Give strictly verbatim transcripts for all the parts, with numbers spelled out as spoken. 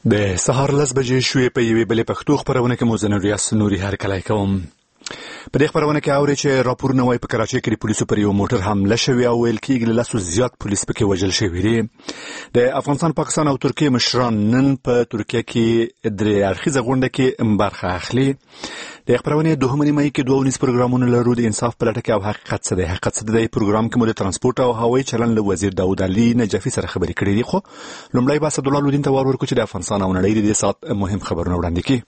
د سهار لس بجې شوې په یوې بلې پښتو خپرونه کې مو زه نوریاس نوري هرکلی کوم. په دې خپرونه کې اورئ چې راپورونه وايي په کراچۍ کې د پولیسو پر یو موټر حمله شوې او ویل کېږي له لسو زیات پولیس پکې وژل شوي دي. د افغانستان، پاکستان او ترکیې مشران نن په ترکیه کې درې اړخیزه غونډه کې برخه اخلي. د خپرونې دوهمه نیمایي کې دوه ونیز پروګرامونه لرو، د انصاف په لټه کې او حقیقت څه دی. حقیقت څه دی پروګرام کې مو د ترانسپورت او هوایي چلن له وزیر داود علي نجفي سره خبرې کړې دي. خو لومړی به اسدالله لودین ته وار ورکړو چې د افغانستان او نړۍ د دې ساعت مهم خبرونه وړاندې کړي.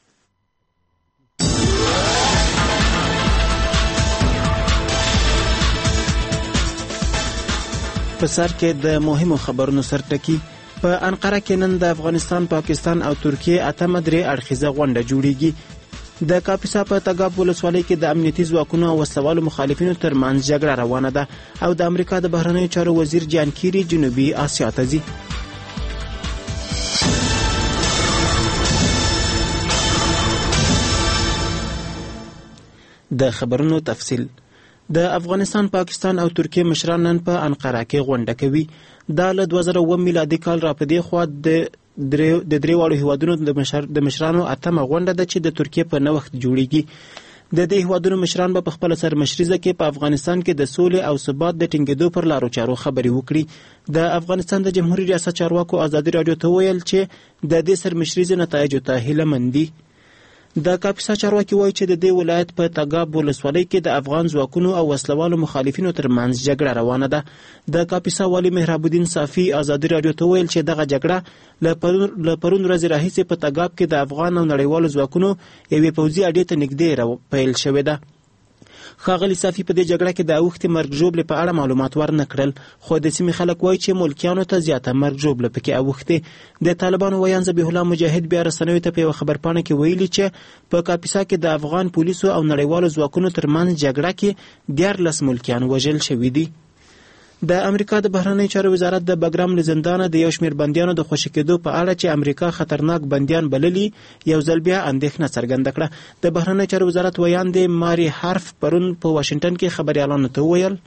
په سر کې د مهمو خبرونو سرټکی. په انقره کې نن د افغانستان، پاکستان او ترکیې اتمه درې اړخیزه غونډه جوړیږي. د کاپیسا په تګاب ولسوالۍ کې د امنیتي ځواکونو او وسلوالو مخالفینو ترمنځ جګړه روانه ده او د امریکا د بهرنیو چارو وزیر جان کیری جنوبي آسیا ته ځي. د خبرونو تفصیل. د افغانستان، پاکستان او ترکیې مشران نن په انقره کې غونډه کوي. دا له دوه زره اووه میلادي کال راپدې خوا د د درې واړو هیوادونو د مشر د مشرانو اتمه غونډه ده چې د ترکیې په نوښت جوړیږي. د دې هیوادونو مشران به په خپل سرمشریزه کې په افغانستان کې د سولې او ثبات د ټینګېدو پر لارو چارو خبرې وکړي. د افغانستان د جمهوریت ریاست چارواکو ازادي راډیو ته ویل چې د دې سرمشریزې نتایجو ته هیله مند دي. د کاپیسا چارواکي وایي چې د دې ولایت په تګاب ولسوالۍ کې د افغان ځواکونو او وسلوالو مخالفینو ترمنځ جګړه روانه ده. د کاپیسا والي مهراب الدین صافي ازادي راډیو ته ویل چې دغه جګړه له پرون ورځې راهیسې په تګاب کې د افغان او نړیوالو ځواکونو یوې پوځي اډې ته نږدې پیل شوې ده. ښاغلي صافي په دې جګړه کې د اوښتې مرګ ژوبلې په اړه معلومات ورنه کړل، خو د سیمې خلک وایي چې ملکیانو ته زیاته مرګ ژوبله پکې اوښتې. د طالبانو ویان ذبیح الله مجاهد بیا رسنیو ته په یوه خبرپاڼه کې ویلي چې په کاپیسا کې د افغان پولیسو او نړیوالو ځواکونو ترمنځ جګړه کې دیارلس ملکیان وژل شوي دي. د امریکا د بهرنیو چارو وزارت د بګرام له زندانه د یو شمېر بندیانو د خوشي کېدو په اړه چې امریکا خطرناک بندیان بللي یو ځل بیا اندېښنه څرګنده کړه. د بهرنیو چارو وزارت ویاندې ماري هارف پرون په واشنګټن کې خبریالانو ته وویل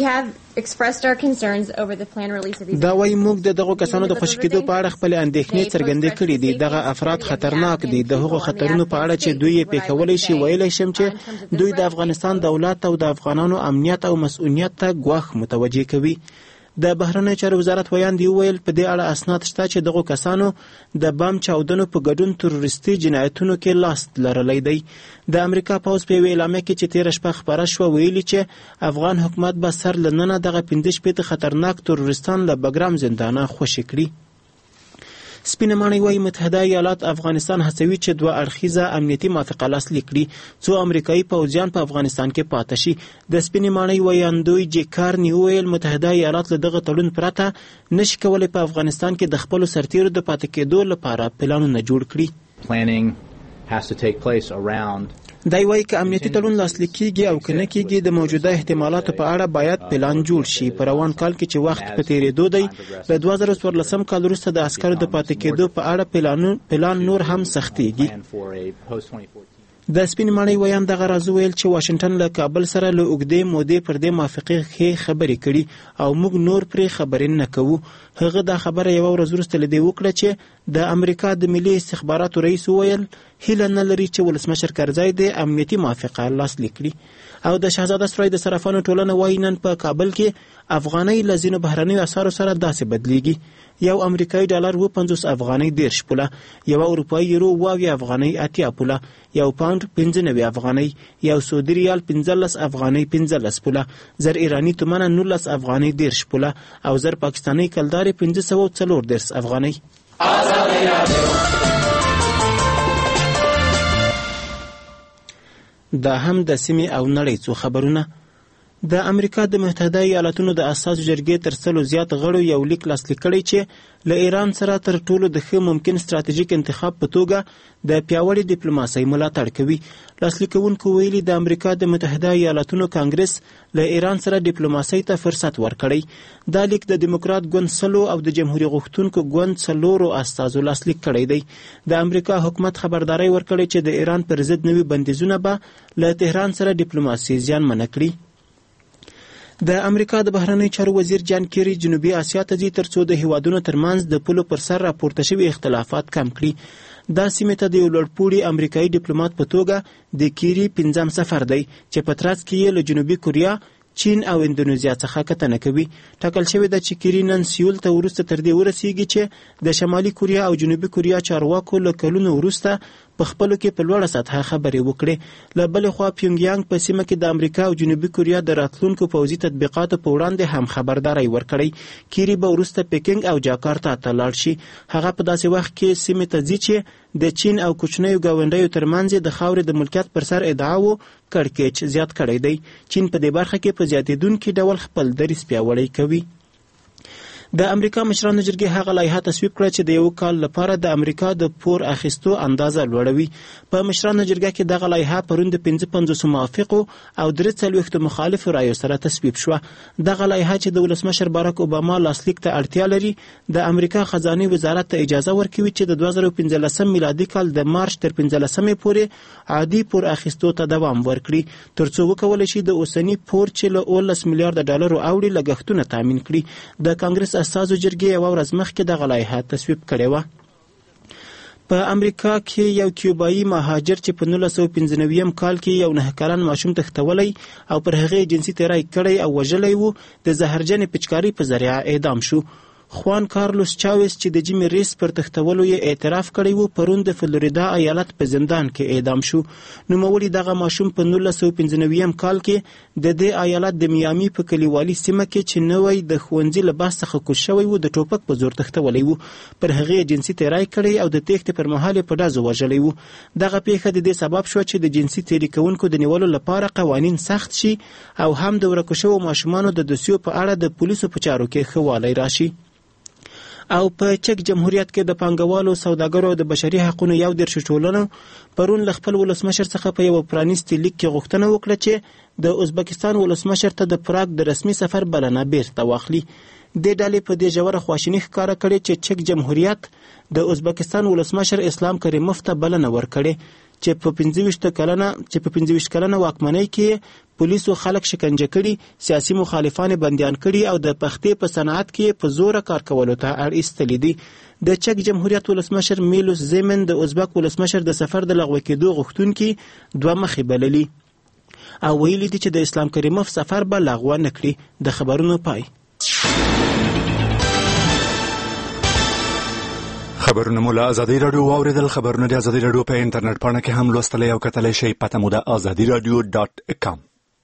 دا وایي موږ د دغو کسانو د خوشي کېدو په اړه خپلې اندېښنې څرګندې کړې دي. دغه افراد خطرناک دي. د هغو خطرونو په اړه چې دوی یې پېښولی شي ویلی شم چې دوی د افغانستان دولت او د افغانانو امنیت او مسؤلیت ته ګواښ متوجه کوي. د بهرنیو چارو وزارت ویاندې وویل په دې اړه اسناد شته چې دغو کسانو د بم چاودنو په ګډون تروریستي جنایتونو کې لاس لرلی دی. د امریکا پوځ په یوې اعلامیه کې چې تېره شپه خپره شوه ویلي چې افغان حکومت به سر له ننه دغه پنځه شپېته خطرناک تروریستان له بګرام زندانه خوشي کړي. سپینه ماڼۍ وایي متحده ایالات افغانستان هڅوي چې دوه اړخیزه امنیتي موافقه لاسلیک کړي څو امریکایي پوځیان په افغانستان کې پاتې شي. د سپینې ماڼۍ ویاندوی جې کارني وویل متحده ایالات له دغه تړون پرته نشي کولی په افغانستان کې د خپلو سرتیرو د پاتې کېدو لپاره پلانونه جوړ کړي. دی وایي که امنیتي تړون لاسلیک کېږي او که نه کېږي د موجوده احتمالاتو په اړه باید پلان جوړ شي. په روان کال کې چې وخت په تېرېدو دی له دوه زره څوارلسم کال وروسته د عسکرو د پاتې کېدو په اړه پلان نور هم سختېږي. د سپینې ماڼۍ ویان دغه راز ویل چې واشنګټن له کابل سره له اوږدې مودې پر دې موافقې ښې خبرې کړي او موږ نور پرې خبرې نه کوو. هغه دا خبره یوه ورځ وروسته له دې وکړه چې د امریکا د ملي استخباراتو رئیس وویل هیله نه لري چې ولسمشر کرزی د امنیتي موافقه لاسلیک کړي. او د شهزاده سرای د صرافانو ټولنه وایي نن په کابل کې افغانۍ له ځینو بهرنیو اسعارو سره داسې بدلیږي: یو امریکایي ډالر اوه پنځوس افغانۍ دېرش پوله، یو اروپایي یورو اوه اویا افغانۍ اتیا پوله، یو پاونډ پنځه نوي افغانۍ، یو سعودي ریال پنځلس افغانۍ پنځلس پوله، زر ایراني تومنه نولس افغانۍ دېرش پوله او زر پاکستاني کلدارې پنځه سوه څلور دېرش افغانۍ. دا هم د سیمې او نړۍ څو خبرونه. د امریکا د متحده ایالاتونو د اساسو جرګې تر سلو زیات غړو یو لیک لاسلیک کړی چې له ایران سره تر ټولو د ښه ممکن ستراتیژیک انتخاب په توګه د پیاوړې ډیپلوماسۍ ملاتړ کوي. لاسلیک کوونکو ویلي د امریکا د متحده ایالاتونو کانګرس له ایران سره ډیپلوماسۍ ته فرصت ورکړی. دا لیک د دیموکرات ګوند سلو او د جمهوریت غوښتونکو ګوند څلورو استازو لاسلیک کړی دی. د امریکا حکومت خبرداری ورکړی چې د ایران پر ضد نوي بندیزونه به له تهران سره ډیپلوماسي زیانمنه کړي. د امریکا د بهرنیو چارو وزیر جان کیری جنوبي اسیا ته ځي ترڅو د هیوادونو ترمنځ د پولو پر سر راپورته شوي اختلافات کم کړي. دا سیمې ته د یو لوړپوړي امریکایي ډیپلوماټ په توګه د کیری پنځم سفر دی چې په ترڅ کې یې له جنوبي کوریا، چین او اندونیزیا څخه کتنه کوي. ټاکل شوې ده چې کیری نن سیول ته وروسته تر دې ورسیږي چې د شمالي کوریا او جنوبي کوریا چارواکو له کلونو وروسته په خپلو کې په لوړه سطحه خبرې وکړي. له بلې خوا پیونګیانګ په سیمه کې د امریکا او جنوبي کوریا د راتلونکو پوځي تطبیقاتو په وړاندې هم خبرداری ورکړی. کیری به وروسته پیکنګ او جاکارتا ته لاړ شي. هغه په داسې وخت کې سیمې ته ځي چې د چین او کوچنیو ګاونډیو ترمنځ د خاورې د ملکیت پر سر ادعاو کړکېچ زیات کړی دی. چین په دې برخه کې په زیاتېدونکي ډول خپل دریځ پیاوړی کوي. د امریکا مشرانو جرګې هغه لایحه تصویب کړه چې د یو کال لپاره د امریکا د پور اخیستو اندازه لوړوي. په مشرانو جرګه کې دغه لایحه پرون د پنځه پنځوسو موافقو او درې څلوېښتو مخالفو رایو سره تصویب شوه. دغه لایحه چې د ولسمشر باراک اوباما لاسلیک ته اړتیا لري د امریکا خزانې وزارت ته اجازه ورکوي چې د دوه زره پنځلسم میلادي کال د مارچ تر پنځلسمې پورې عادي پور اخیستو ته دوام ورکړي ترڅو وکولی شي د اوسني پور چې له اوولس میلیارده ډالرو اوړي لګښتونه تامین کړي. د کانګرس استازو جرګې یوه ورځ مخکې دغه لایحه تصویب کړې وه. په امریکا کې یو کیوبایي مهاجر چې په نولس سوه پنځه نوي کال کې یو نه کلن ماشوم تښتولی او پر هغې جنسي تیری کړی او وژلی و د زهرجنې پچکارۍ په ذریعه اعدام شو. خوان کارلوس چاویس چې د جیمي ریس پر تښتولو یې اعتراف کړی و پرون د فلوریدا ایالت په زندان کې اعدام شو. نوموړي دغه ماشوم په نولس سوه پنځه نوي کال کې د دې ایالت د میامي په کلیوالي سیمه کې چې نوی د ښوونځي له بس څخه کوز شوی و د ټوپک په زور تښتولی و. پر هغې جنسي تیری کړی او د تېښتې پر مهال یې په ډزو وژلی و. دغه پیښه د دې سبب شوه چې د جنسي تیري کوونکو د نیولو لپاره قوانین سخت شي او هم د ورکو شوو ماشومانو د دوسیو په اړه د پولیسو په چارو کې ښه والی راشي. او په چک جمهوریت کې د پانګوالو سوداګرو د بشري حقونو یو دېرش ټولنو پرون له خپل ولسمشر څخه په یوه پرانیستي لیک کې غوښتنه وکړه چې د ازبکستان ولسمشر ته د پراګ د رسمي سفر بلنه بیرته واخلي. دې ډلې په دې ژوره خواشیني ښکاره کړې چې چک جمهوریت د ازبکستان ولسمشر اسلام کریموف ته بلنه ورکړې چې په پنځه ویشت کلنه چې په پنځه ویشت کلنه واکمنۍ کې پولیسو خلک شکنجه کړي، سیاسي مخالفان بندیان کړي او د پختې په صنعت کې په زوره کار کولو ته اړ ایستلي دي. د چک جمهوریت ولسمشر میلوس زیمن د ازبک ولسمشر د سفر د لغوه کېدو غوښتونکي دوه مخې بللي او ویلي دي چې د اسلام کریموف سفر به لغوه نه کړي. د خبرونو پای. خبرونه مو له ازادي راډیو واوریدل. خبرونه د ازادي راډیو په انټرنیټ پاڼه کې هم لوستلی او کتلی شئ. پته مو د ازادي راډیو ډاټ کام.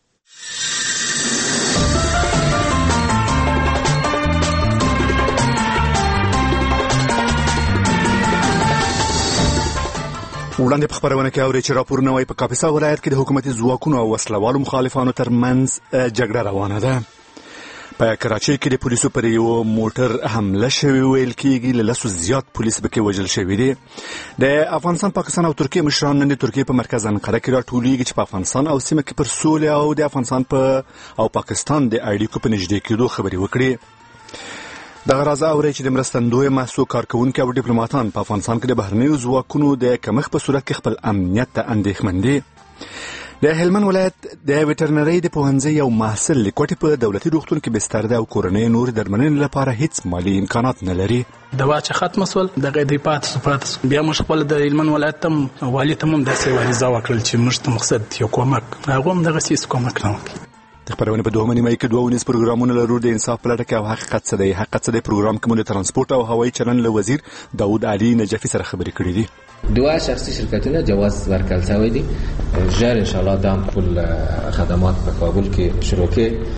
وړاندې په خبرونه کې اورئ چې راپورونه وایي په کاپیسا ولایت کې د حکومتي ځواکونو او وسلوالو مخالفانو ترمنځ جګړه روانه ده. په کراچۍ کې د پولیسو پر یو موټر حمله شوې ویل کېږي. له لسو زیات پولیس پکې وژل شوي دي. د افغانستان، پاکستان او ترکیې مشران نن د ترکیې په مرکز انقره کې راټولیږي چې په افغانستان او سیمه کې پر سولې او د افغانستان په او پاکستان د اړیکو په نږدې کېدو خبرې وکړي. دغه راز اورئ چې د مرستندویه محصول کارکوونکي او ډیپلوماتان په افغانستان کې د بهرنیو ځواکونو د کمښت په صورت کې خپل امنیت ته اندېښمن دي. د هلمند ولایت د ویټرنرۍ د پوهنځي یو محصل د کوټې په دولتي روغتون کې بستر ده او کورنۍ نور درملنې لپاره هیڅ مالي امکانات نه لري. دوا چې ختم سول دغه د پات صفات بیا موږ خپل د هلمند ولایت تم والي ته هم داسې وایي وکړل چې موږ ته مقصد یو کومک هغه هم دغه سیس کومک نه وکړي. د خبرونه په دوهمه نیمه کې دوه ونیز پروګرامونه لرو. د انصاف په لټه کې او حقیقت څه دی. حقیقت څه دی پروګرام کې مو د ترانسپورت او هوایي چلند له وزیر داود علي نجفي سره خبرې کړې دي. دوه شخصي شرکتونه جواز ورکړل شوی دي. ژر ان شاء الله دا ټول خدمات په کابل کې شروع کړي.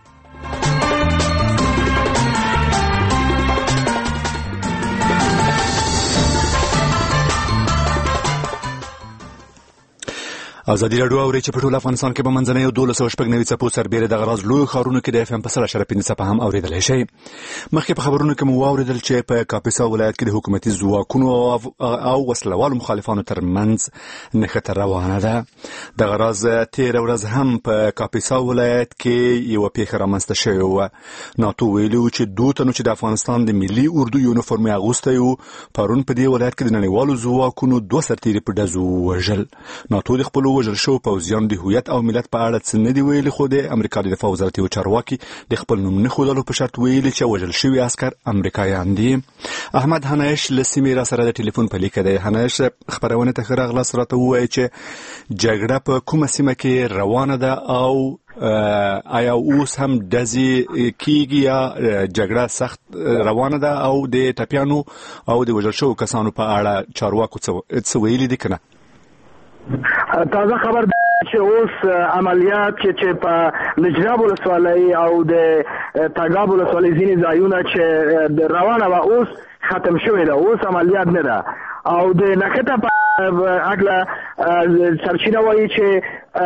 ازادي راډیو اوري چې په ټول افغانستان کې په منځنۍ او دولس سوه شپږ نوي څپو سربېره د غراض لوی ښارونو کې د اف ام په سل اشاریه پنځه څپه هم اورېدلی شئ. مخکې په خبرونو کې مو واورېدل چې په کاپیسا ولایت کې د حکومتي ځواکونو او وسلوالو مخالفانو ترمنځ نښته روانه ده. د غراض تېره ورځ هم په کاپیسا ولایت کې یوه پیښه رامنځته شوې وه. ناتو ویلي و چې دوه تنو چې د افغانستان د ملي اردو یونیفورم یې اغوستی و پرون په دې ولایت کې د نړیوالو ځواکونو دوه سرتیري په ډزو ووژل. ناتو د خپلو وژل شو پوځیانو د هویت او ملت په اړه څه نه دی ویلي، خو د امریکا د دفاع وزارت یو چارواکي د خپل نوم نه ښودلو په شرط ویلي چې وژل شوي عسکر امریکایان دي. احمد هنایش له سیمې را سره د ټلیفون په لیکه دی. هنایش خبرونه ته ښه راغلاست، راته ووایي چې جګړه په کومه سیمه کې روانه ده او آیا اوس هم ډزې کیږي یا جګړه سخت روانه ده او د ټپیانو او د وژل شوو کسانو په اړه چارواکو څه ویلي دي که نه؟ تازه خبر چې اوس عملیات چې په نجراب ولسوالۍ او د تګاب ولسوالۍ ځینې ځایونه چې روانه وه اوس ختم شوې ده، اوس عملیات نه ده او د نښته په اګله سرچینه وایي چې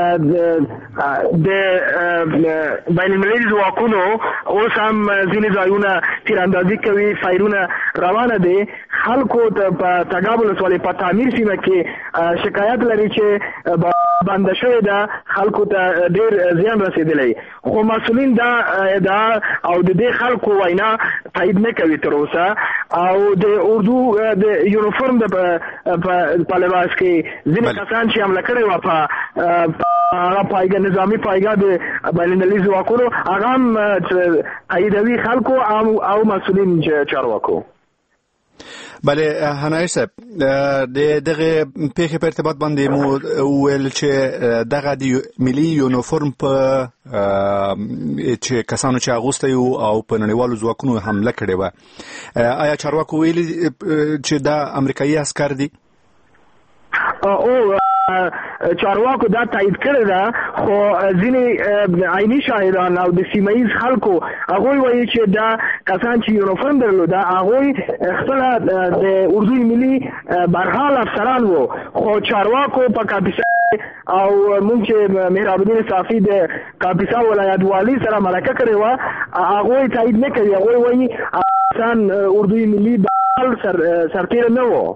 د بین المللي ځواکونو اوس هم ځینې ځایونه تیراندازي کوي، فایرونه روانه دي. خلکو په تګاب ولسوالۍ په تعمیر سیمه کې شکایت لري چې بنده شوې ده، خلکو ته ډېر زیان رسېدلی، خو مسؤلین دا ادعا او د دې خلکو وینا تایید نه کوي تر اوسه. او د اردو د یونیفورم په لباس کې ځینې کسان چې حمله کړې وه په هغه پایګه نظامي پایګه د بین المللي ځواکونو هغه هم تاییدوي خلکو او مسؤلین چارواکو. بله هنایش صاحب، د دغه پیښې په ارتباط باندې مو وویل چې دغه د ملي یونیفورم په چې کسانو چې اغوستی او په نړیوالو ځواکونو حمله کړې وه، آیا چارواکو ویلي چې دا امریکایي عسکر دي؟ او چارواکو دا تایید کړی ده، خو ځینې عیني شاهدان او د سیمه ییز خلکو هغوی وایي چې دا کسان چې یونیفورم درلوده هغوی خپله د اردوی ملي برحال افسران وو، خو چارواکو په کاپیسا او مونږ چې مهراب الدین صافي د کاپیسا ولایت والي سره مرکه کړې وه هغوی تایید نه کوي، هغوی وایي کسان اردوی ملي برحال سرتیره نه وو.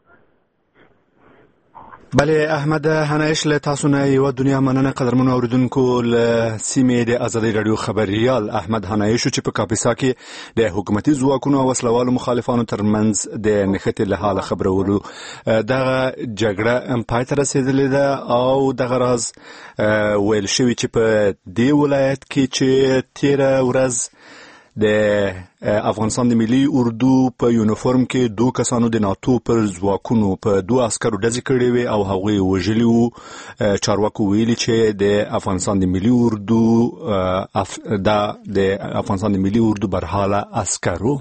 بله احمد هنایش له تاسو نه یوه دنیا مننه. قدرمنو اوریدونکو، له سیمې د ازادۍ راډیو خبریال احمد هنایش چې په کاپیسا کې د حکومتي ځواکونو او وسلوالو مخالفانو ترمنځ د نښتې له حاله خبرولو. دغه جګړه پای ته رسېدلې ده او دغه راز ویل شوي چې په دې ولایت کې چې تیره ورځ د افغانستان د ملي اردو په یونیفورم کې دوه کسانو د ناتو پر ځواکونو په دوه عسکرو ډزې کړې وې او هغوی وژلي وو. چارواکو ویلي چې د افغانستان د ملي اردو دا د افغانستان د ملي اردو برحاله عسکرو.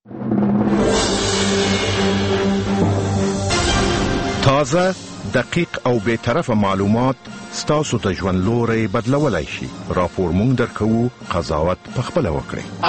تازه، دقیق او بی‌طرفه معلومات ستاسو ته ژوند لوری بدلولای شي. راپور مونږ درکوو، قضاوت پخپله وکړئ.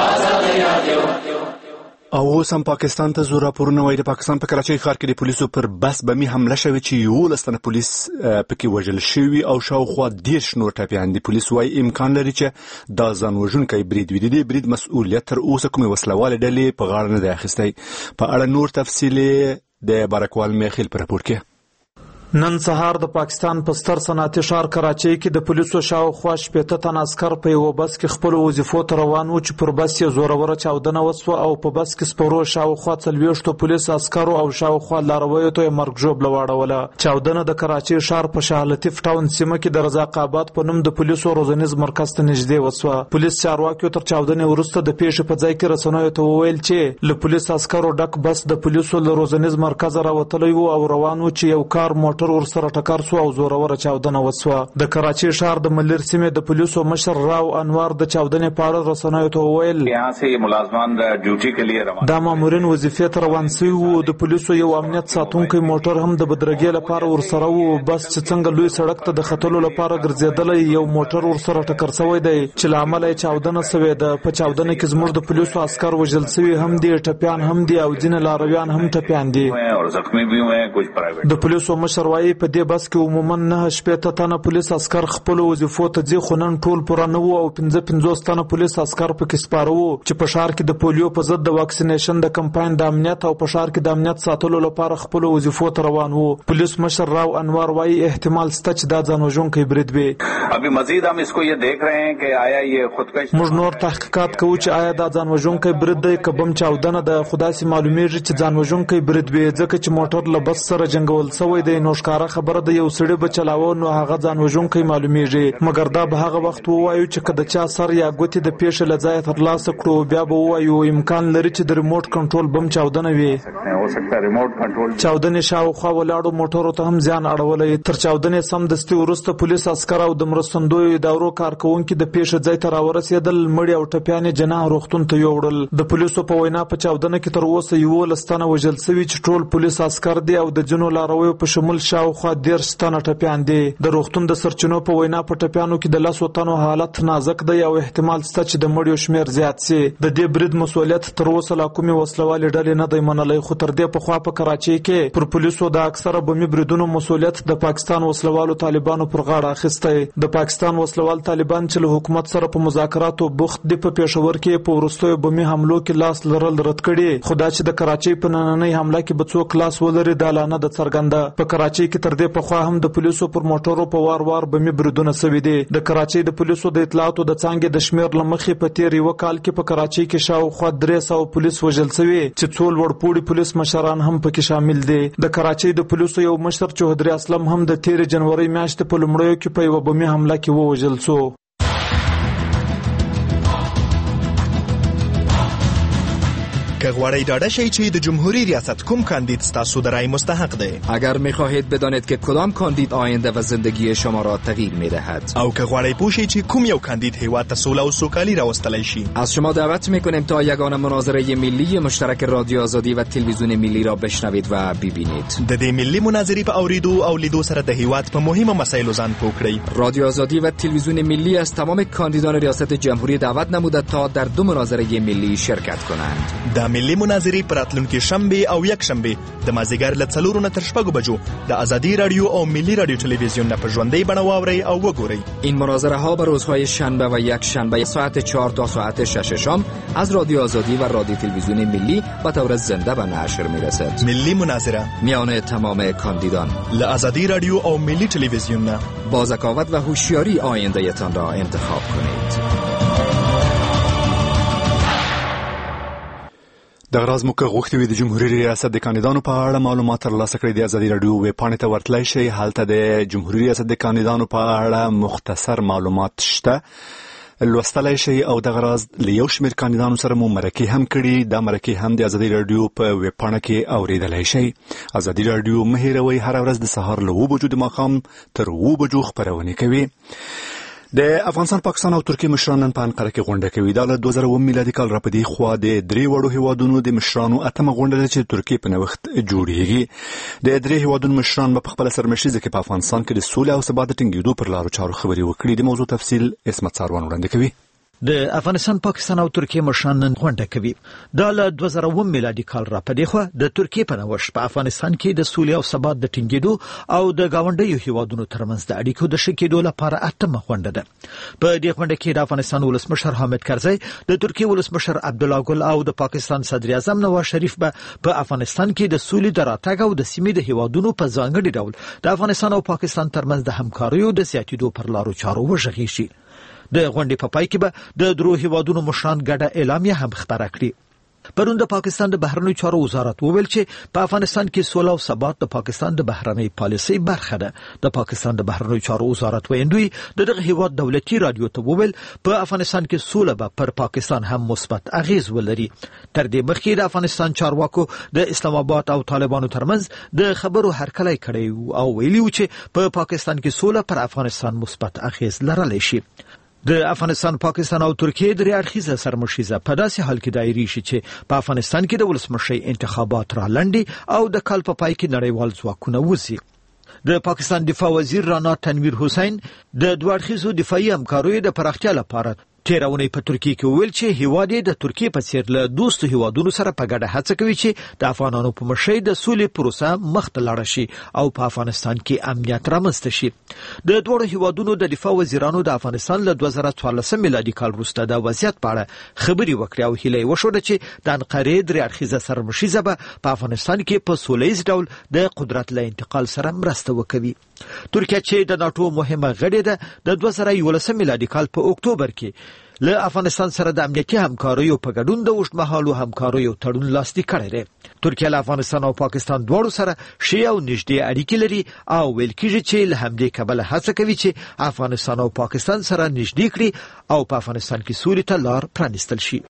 او اوس هم پاکستان ته زو راپورونه وایي د پاکستان په کراچۍ ښار کې د پولیسو پر بس بمي حمله شوې چې یولس تنه پولیس پکې وژل شوي او شاوخوا دېرش نور ټپیان دي. پولیس وایي امکان لري چې دا ځان وژونکی برید وي. د دې برید مسؤلیت تر اوسه کومې وسلوالې ډلې په غاړه نه دی اخیستی. په اړه نور تفصیل د بارکوال میخیل په راپور کې. نن سهار د پاکستان په ستر صنعتي ښار کراچۍ کې د پولیسو شاوخوا شپېته تن عسکر په یوه بس کې خپلو وظیفو ته روان وو چې پر بس یې زوروره چاودنه وسوه او په بس کې سپرو شاوخوا څلوېښتو پولیس عسکرو او شاوخوا لارویو ته یې مرګ ژوبله واړوله. چاودنه د کراچۍ ښار په شاه لطیف ټاون سیمه کې د رزاق آباد په نوم د پولیسو روزنیز مرکز ته نږدې وسوه. پولیس چارواکیو تر چاودنې وروسته د پیښې په ځای کې رسنیو ته وویل چې له پولیس عسکرو ډک بس د پولیسو له روزنیز مرکزه راوتلی وو او روان وو چې یو کار موټر ورسره ټکر سو او زوروره چاودنه وسوه. د کراچۍ ښار د ملیر سیمې د پولیسو مشر راو انوار د چاودنې په اړه رسنیو ته وویل دا مامورین وظیفې ته روان سوي وو. د پولیسو یو امنیت ساتونکی موټر هم د بدرګۍ لپاره ورسره وو. بس چې څنګه لوی سړک ته د ختلو لپاره ګرځېدلی یو موټر ورسره ټکر سوی دی چې له امله یې چاودنه سوې ده. په چاودنه کې زموږ د پولیسو عسکر وژل سوي هم دي، ټپیان هم دي او ځینې لارویان هم ټپیان دي. د پولیسو مشر وایي په دې بس کې عموما نه شپېته تنه پولیس عسکر خپلو وظیفو ته ځي، خو نن ټول پوره نه وو او پنځه پنځوس تنه پولیس عسکر پکې سپاره وو چې په ښار کې د پولیو په ضد د واکسینیشن د کمپاین د امنیت او په ښار کې د امنیت ساتلو لپاره خپلو وظیفو ته روان وو. پولیس مشر راو انوار وایي احتمال شته چې دا ځان وژونکی برید وي. موږ نور تحقیقات کوو چې آیا دا ځان وژونکی برید دی که بم چاودنه ده، خو داسې معلومیږي چې ځان وژونکی برید وي ځکه چې موټر له بس سره جنګول سوی دی نو ښکارا خبره د یو سړي بچلاو نو هغه ځان وژونکی معلومیږي، مګر دا به هغه وخت ووایو چې کله چا سر یا ګوتې د پیښې له ځایه ترلاسه کړو، بیا به ووایو امکان لري چې د ریموټ کنټرول بم چاودنه وي. چاودنې شاوخوا ولاړو موټرو ته هم زیان اړولی. تر چاودنې سمدستي وروسته پولیس عسکر او د مرستندویو ادارو کارکوونکي د پیښې ځای ته راورسېدل، مړي او ټپیان یې جناح روغتون ته یوړل. د پولیسو په وینا په چاودنه کې تر اوسه یولس تنه وژل سوي چې ټول پولیس عسکر دي او د ځینو لارویو په شمول شاوخوا دېرش تنه ټپیان دي. د روغتون د سرچینو په وینا په ټپیانو کې د لسو تنو حالت نازک دی او احتمال شته چې د مړیو شمېر زیات سي. د دې برید مسؤلیت تر اوسه لا کومې وسلوالې ډلې نه دی منلی، خو تر دې پخوا په کراچۍ کې پر پولیسو د اکثره بمي بریدونو مسؤلیت د پاکستان وسلوالو طالبانو پر غاړه اخیستی. د پاکستان وسلوال طالبان چې له حکومت سره په مذاکراتو بوخت دي، په پېښور کې په وروستیو بمي حملو کې لاس لرل رد کړي، خو دا چې د کراچۍ په نننۍ حمله کې به څوک لاس ولري دا لا نه ده څرګنده. په کراچۍ کې تر دې پخوا هم د پولیسو پر موټرو په وار وار بمي بریدونه سوي دي. د کراچۍ د پولیسو د اطلاعاتو د څانګې د شمېر له مخې په تېر یوه کال کې په کراچۍ کې شاوخوا درې سوه پولیس وژل سوي چې څو لوړپوړي پولیس مشران هم پکې شامل دي. د کراچۍ د پولیسو یو مشر چوهدري اسلم هم د تېرې جنورۍ میاشتې په لومړیو کې په یوه بمي حمله کې ووژل سو. که غواړی ډاډه شئ چې د جمهوری ریاست کوم کاندید ستاسو د رای مستحق دی. اگر میخواهید بدانید که کدام کاندید آینده و زندگی شما را تغییر میدهد، او که غواړی پوه شئ چې کوم یو کاندید هیواد ته سوله او سوکالي راوستلی شي، از شما دعوت میکنیم تا یگانه مناظره ملی مشترک رادیو آزادی و تلویزیون ملی را بشنوید و ببینید. د دې ملی مناظرې په اوریدو او لیدو سره د هیواد په مهمه مسایلو ځان پوه کړئ. رادیو آزادی و تلویزیون ملی از تمام کاندیدان ریاست جمهوری دعوت نموده تا در دو مناظره ملی شرکت کنند. د ملی مناظرې پراتلونکي شنبه او یک شنبه د مازیګر له څلورو نه تر شپږو بجو د آزادی رادیو او ملی رادیو تلویزیون نه په ژوندۍ بڼه واورئ او وګورئ. این مناظره ها به روزهای شنبه و یک شنبه ساعت چهار تا ساعت شش شام از رادیو آزادی و رادیو تلویزیون ملی به طور زنده به نشر میرسد. ملی مناظره میان تمام کاندیدان له آزادی رادیو او ملی تلویزیون نه با ذکاوت و هوشیاری آینده تان را انتخاب کنید. د غراز موږ غوښتي وي د جمهوریت ریاست د کاندیدانو په اړه معلومات ترلاسه کړئ. د ازادي رادیو ویب پاڼې ته ورتلی شئ. هلته د جمهوریت ریاست د کاندیدانو په اړه مختصر معلومات شته، لوستلی شئ او د غراز له یو شمېر کاندیدانو سره مو مرکې هم کړي. دا مرکې هم د ازادي رادیو په ویب پاڼه کې اوریدلی شئ. ازادي رادیو مه هېروئ، هره ورځ د سهار له اوه بجو د ماښام تر اوه بجو خپرونې کوي. د افغانستان، پاکستان او ترکیه مشران نن په انقره کې غونډه کوي. دا له دوه زره اووه میلادي کال را په دې خوا د درې وړو هیوادونو د مشرانو اتمه غونډه ده چې ترکیه په نوښت جوړیږي. د درې هیوادونو مشران په خپل سرمشریزه کې په افغانستان کې د سولې او ثبات د ټینګېدو پر لارو چارو خبرې وکړي. د موضوع تفصیل اسمت ساروان وړاندې کوي. د افغانستان، پاکستان او ترکیه مشران نن غونډه کوي. دا له دوه زره اووه میلادي کال را په دې خوا د ترکیه په نوښت په افغانستان کې د سولې او ثبات د ټینګېدو او د ګاونډیو هیوادونو ترمنځ د اړیکو د ښه کېدو لپاره اتمه غونډه ده. په دې غونډه کې د افغانستان ولسمشر حامد کرزی، د ترکیه ولسمشر عبدالله ګل او د پاکستان صدر اعظم نواز شریف به په افغانستان کې د سولې د راتګ او د سیمې د هیوادونو په ځانګړي ډول د افغانستان او پاکستان ترمنځ د همکاریو د زیاتېدو پر لارو چارو وغږېږي. د غونډې په پای کې به د درو هیوادونو مشران ګډه اعلامیه هم خپاره کړي. پرون د پاکستان د بهرنیو چارو وزارت وویل چې په افغانستان کې سوله او ثبات د پاکستان د بهرنۍ پالیسۍ برخه ده. د پاکستان د بهرنیو چارو وزارت ویندوی د دغه هیواد دولتي رادیو ته وویل په افغانستان کې سوله به پر پاکستان هم مثبت اغیز ولري. تر دې مخکې د افغانستان چارواکو د اسلام آباد او طالبانو ترمنځ د خبرو هرکلی کړی او ویلي و چې په پاکستان کې سوله پر افغانستان مثبت اغیز لرلی شي. د افغانستان، پاکستان او ترکیه درې اړخیزه سرمشریزه په داسې حال کې دایري شي چې په افغانستان کې د ولسمشۍ انتخابات را لنډي او د کال په پای کې نړیوال ځواکونه وځي. د پاکستان دفاع وزیر رانا تنویر حسین د دوه اړخیزو دفاعي همکاریو د پراختیا لپاره تیرونی په ترکیه کې ویل چې هیواد د ترکیه په څیر له دوستو هیوادونو سره په ګډه هڅه کوي چې د افغانانو په مشرۍ د سولې پروسه مخته لاړه شي او په افغانستان کې امنیت رامنځته شي. د دوه هیوادونو د دفاع وزیرانو د افغانستان له دوه زره څوارلس میلادي کال وروسته د وضعیت په اړه خبرې وکړې او هیله وشوه چې د انقرې درې اړخیزه سرمشریزه به په افغانستان کې په سولهییز ډول د قدرت له انتقال سره مرسته وکوي. ترکیه چې د ناتو مهمه غړې ده، د دوه زره یولس میلادي کال په اکتوبر کې له افغانستان سره د امنیتي همکاریو په ګډون د اوږدمهالو همکاریو تړون لاسلیک کړی دی. ترکیه له افغانستان او پاکستان دواړو سره ښې او نږدې اړیکې لري او ویل کېږي چې له همدې کبله هڅه کوي چې افغانستان او پاکستان سره نږدې کړي او په افغانستان کې سولې ته لار پرانیستل شي.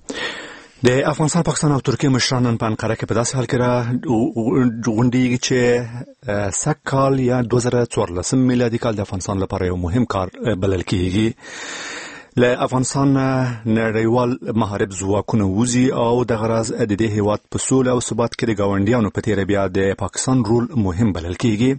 د افغانستان، پاکستان او ترکیه مشران په انقره کې په داسې حال کې را غونډېږي چې سږ کال یا دوه زره څوارلسم میلادي کال د افغانستان لپاره یو مهم کار بلل کېږي. له افغانستان نړیوال محارب ځواکونه وځي او د غرض د دې هیواد په سوله او ثبات کې د ګاونډیانو په تیر بیا د پاکستان رول مهم بلل کېږي.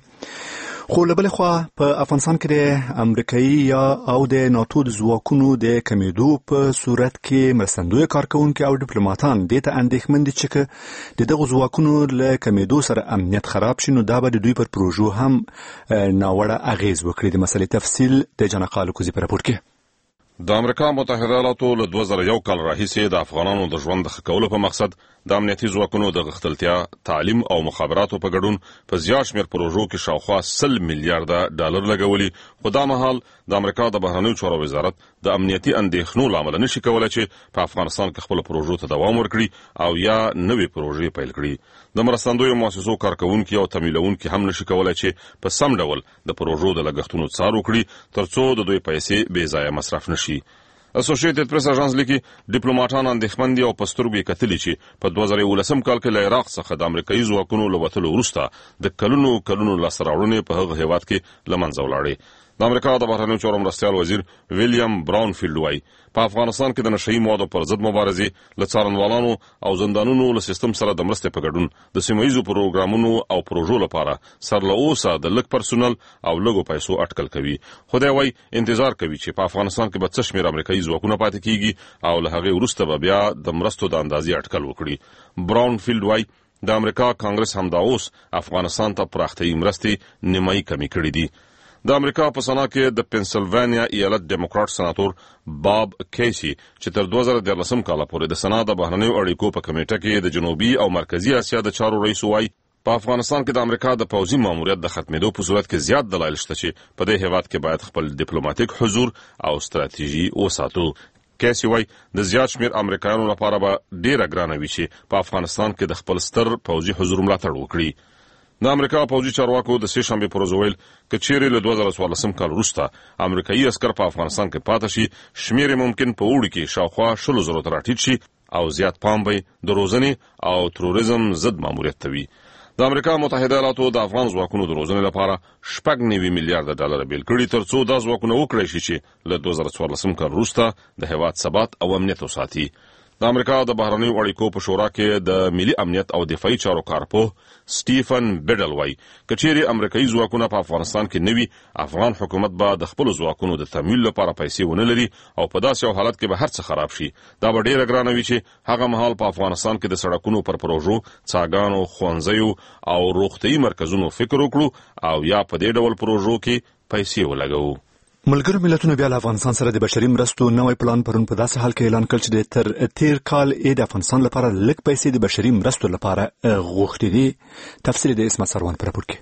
خو له بلې خوا په افغانستان کې د امریکایي یا او د ناتو د ځواکونو د کمیدو په صورت کې مرستندوی کارکونکي او ډیپلوماټان دې ته اندېښمن دي چې د دغو ځواکونو له کمیدو سره امنیت خراب شي نو دا به د دوی پر پروژو هم ناوړه اغیز وکړي. د مسلې تفصیل د جنقال کوزي په راپور کې. د امریکا متحده ایالاتو له دوه زره یو کال راهیسې د افغانانو د ژوند د ښه کولو په مقصد د امنیتي ځواکونو د غښتلتیا، تعلیم او مخابراتو په ګډون په زیات شمېر پروژو کې شاوخوا سل میلیارډه ډالر لګولي. خو دا مهال د امریکا د بهرنیو چارو وزارت د امنیتي اندېښنو له امله نشي کولی چې په افغانستان کې خپلو پروژو ته دوام ورکړي او یا نوې پروژې پیل کړي. د مرستندویو مؤسسو کارکوونکي او تمویلونکي هم نشي کولی چې په سم ډول د پروژو د لګښتونو څار وکړي ترڅو د دوی پیسې بې ځایه مصرف نشي. اسوسییټډ پریس اژانس لیکي ډیپلوماټان اندېښمن دي او په سترګو یې کتلي چې په دوه زره یولسم کال کې له عراق څخه د امریکایي ځواکونو له وتلو وروسته د کلونو کلونو لاسته راوړنې په هغه هیواد کې له منځه ولاړې. د امریکا د بهرنیو چارو مرستیال وزیر ویلیام براونفیلډ وایي په افغانستان کې د نشهیي موادو پر ضد مبارزې له څارنوالانو او زندانونو له سیستم سره د مرستې په ګډون د سیمه ییزو پروګرامونو او پروژو لپاره سر له اوسه د لږ پرسونل او لږو پیسو اټکل کوي. خو دی وایي انتظار کوي چې په افغانستان کې به څه شمېر امریکایي ځواکونه پاتې کېږي او له هغې وروسته به بیا د مرستو د اندازې اټکل وکړي. براونفیلډ وایي د امریکا کانګرس همدا اوس افغانستان ته پراختیایي مرستې نیمایي کمې کړي دي. د امریکا په سنا کې د پنسلوانیا ایالت ډیموکراټ سناتور باب کیسی چې تر دوه زره دیارلسم کال پورې د سنا د بهرنیو اړیکو په کمیټه کې د جنوبي او مرکزی اسیا د چارو رئیس وایي په افغانستان کې د امریکا د پوځي ماموریت د ختمېدو په صورت کې زیات دلایل شته چې په دې هیواد کې باید خپل ډیپلوماټیک حضور او ستراتیژي وساتو. کیسی وایي د زیات شمېر امریکایانو لپاره به ډیره ګرانه وي چې په افغانستان کې د خپل ستر پوځي حضور ملاتړ وکړي. د امریکا پوځي چارواکو د سې شنبې پر ورځ وویل که چیرې له دوه زره څوارلسم کال وروسته امریکایي عسکر په افغانستان کې پاتې شي شمېر یې ممکن په اوړي کې شاوخوا شلو زرو ته راټیټ شي او زیات پام به د روزنې او تروریزم ضد ماموریت ته وي. د امریکا متحده ایالاتو د افغان ځواکونو د روزنې لپاره شپږ نوي میلیارډه ډالر بیل کړي ترڅو دا ځواکونه وکړی شي چې له دوه زره څوارلسم کال وروسته د هیواد ثبات او امنیت وساتي. د امریکا د بهرنیو اړیکو په شورا کې د ملي امنیت او دفاعي چارو کارپوه سټیفن بیډل وایي که چیرې امریکایي ځواکونه په افغانستان کې نه وي افغان حکومت به د خپلو ځواکونو د تمویل لپاره پیسې ونه لري او په داسې یو حالت کې به هر څه خراب شي. دا به ډیره ګرانه وي چې هغه مهال په افغانستان کې د سړکونو پر پروژو، څاګانو، ښوونځیو او روغتیايي مرکزونو فکر وکړو او یا په دې ډول پروژو کې پیسې ولګوو. ملګرو ملتونو بیا له افغانستان سره د بشري مرستو نوی پلان پرون په داسې حال کې اعلان کړ چې د تر تیر کال د افغانستان لپاره لږ پیسې د بشري مرستو لپاره غوښتي دي. تفصیل د اسمت سروان پر راپور کې.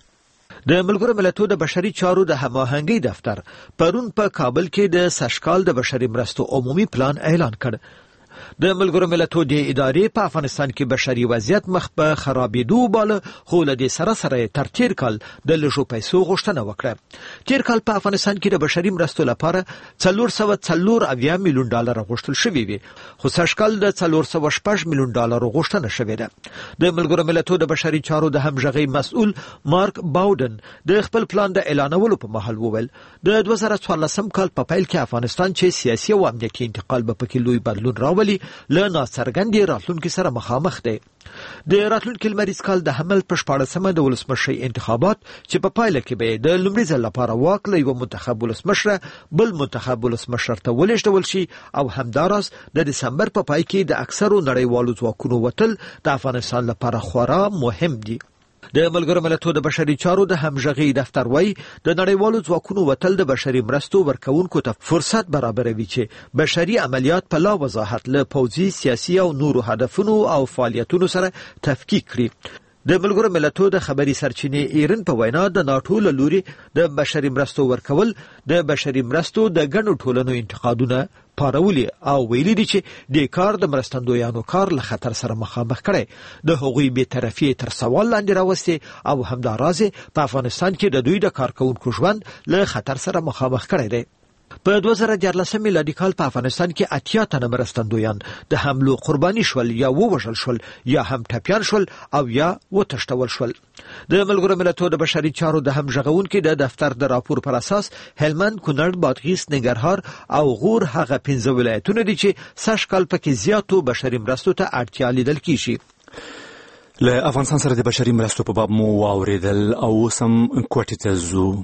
د ملګرو ملتونو د بشري چارو د هماهنګۍ دفتر پرون په کابل کې د سږکال د بشري مرستو عمومي پلان اعلان کړ. د ملګرو ملتونو د ادارې په افغانستان کې بشري وضعیت مخ په خرابېدو باله خو له دې سره سره تر تیر کال د لږو پیسو غوښتنه وکړه. تیر کال په افغانستان کې د بشري مرستو لپاره څلور سوه څلور اویا میلیون ډالر غوښتل شوي وي خو سږکال د څلور سوه شپږ میلیون ډالر غوښتنه شوې ده. د ملګرو ملتونو د بشري چارو د همغږۍ مسؤل مارک باودن د خپل پلان د اعلانولو په مهال وویل د دوه زره څوارلسم کال په پیل کې افغانستان چې سیاسي او امنیتي انتقال به پکې لوی بدلون راولي له ناڅرګندې راتلونکي سره مخامخ دی. د راتلونکي لمریز کال د حمل په شپاړسمه د ولسمشرۍ انتخابات چې په پایله کې به د لومړي ځل لپاره واک له یوه منتخب ولسمشره بل منتخب ولسمشر ته ولېږدول شي او همداراز د دسمبر په پای کې د اکثرو نړیوالو ځواکونو وتل د افغانستان لپاره خورا مهم دي. د ملګرو ملتونو د بشري چارو د همغږۍ دفتر وایي د نړیوالو ځواکونو وتل د بشري مرستو ورکوونکو ته فرصت برابروي چې بشري عملیات په لا وضاحت له پوځي، سیاسي او نورو هدفونو او فعالیتونو سره تفکیک کړي. د ملګرو ملتونو د خبري سرچینې ایرن په وینا د ناټو له لوري د بشري مرستو ورکول د بشري مرستو د ګڼو ټولنو انتقادونه پارولي او ویلي دي چې د کار د مرستندویانو کار له خطر سره مخامخ کړي د هغوی بی‌طرفي تر سوال لاندې راوستي او همداراز په افغانستان کې د دوی د کارکونکو ژوند له خطر سره مخامخ کړي دي. په دوه زره دیارلس میلادي کال په افغانستان کې اتیا تنه مرستندویان د حملو قرباني شول یا ووژل شول یا هم ټپیان شول او یا وتښتول شول. د ملګرو ملتونو د بشري چارو د همغږونکو د دفتر د راپور پر اساس هلمند، کونړ، بادغیس، ننګرهار او غور هغه پنځه ولایتونه دي چې سږ کال پکې زیاتو بشري مرستو ته اړتیا لیدل کیږي. له افغانستان سره د بشري مرستو په باب مو واوریدل او سم کوټی ته زو.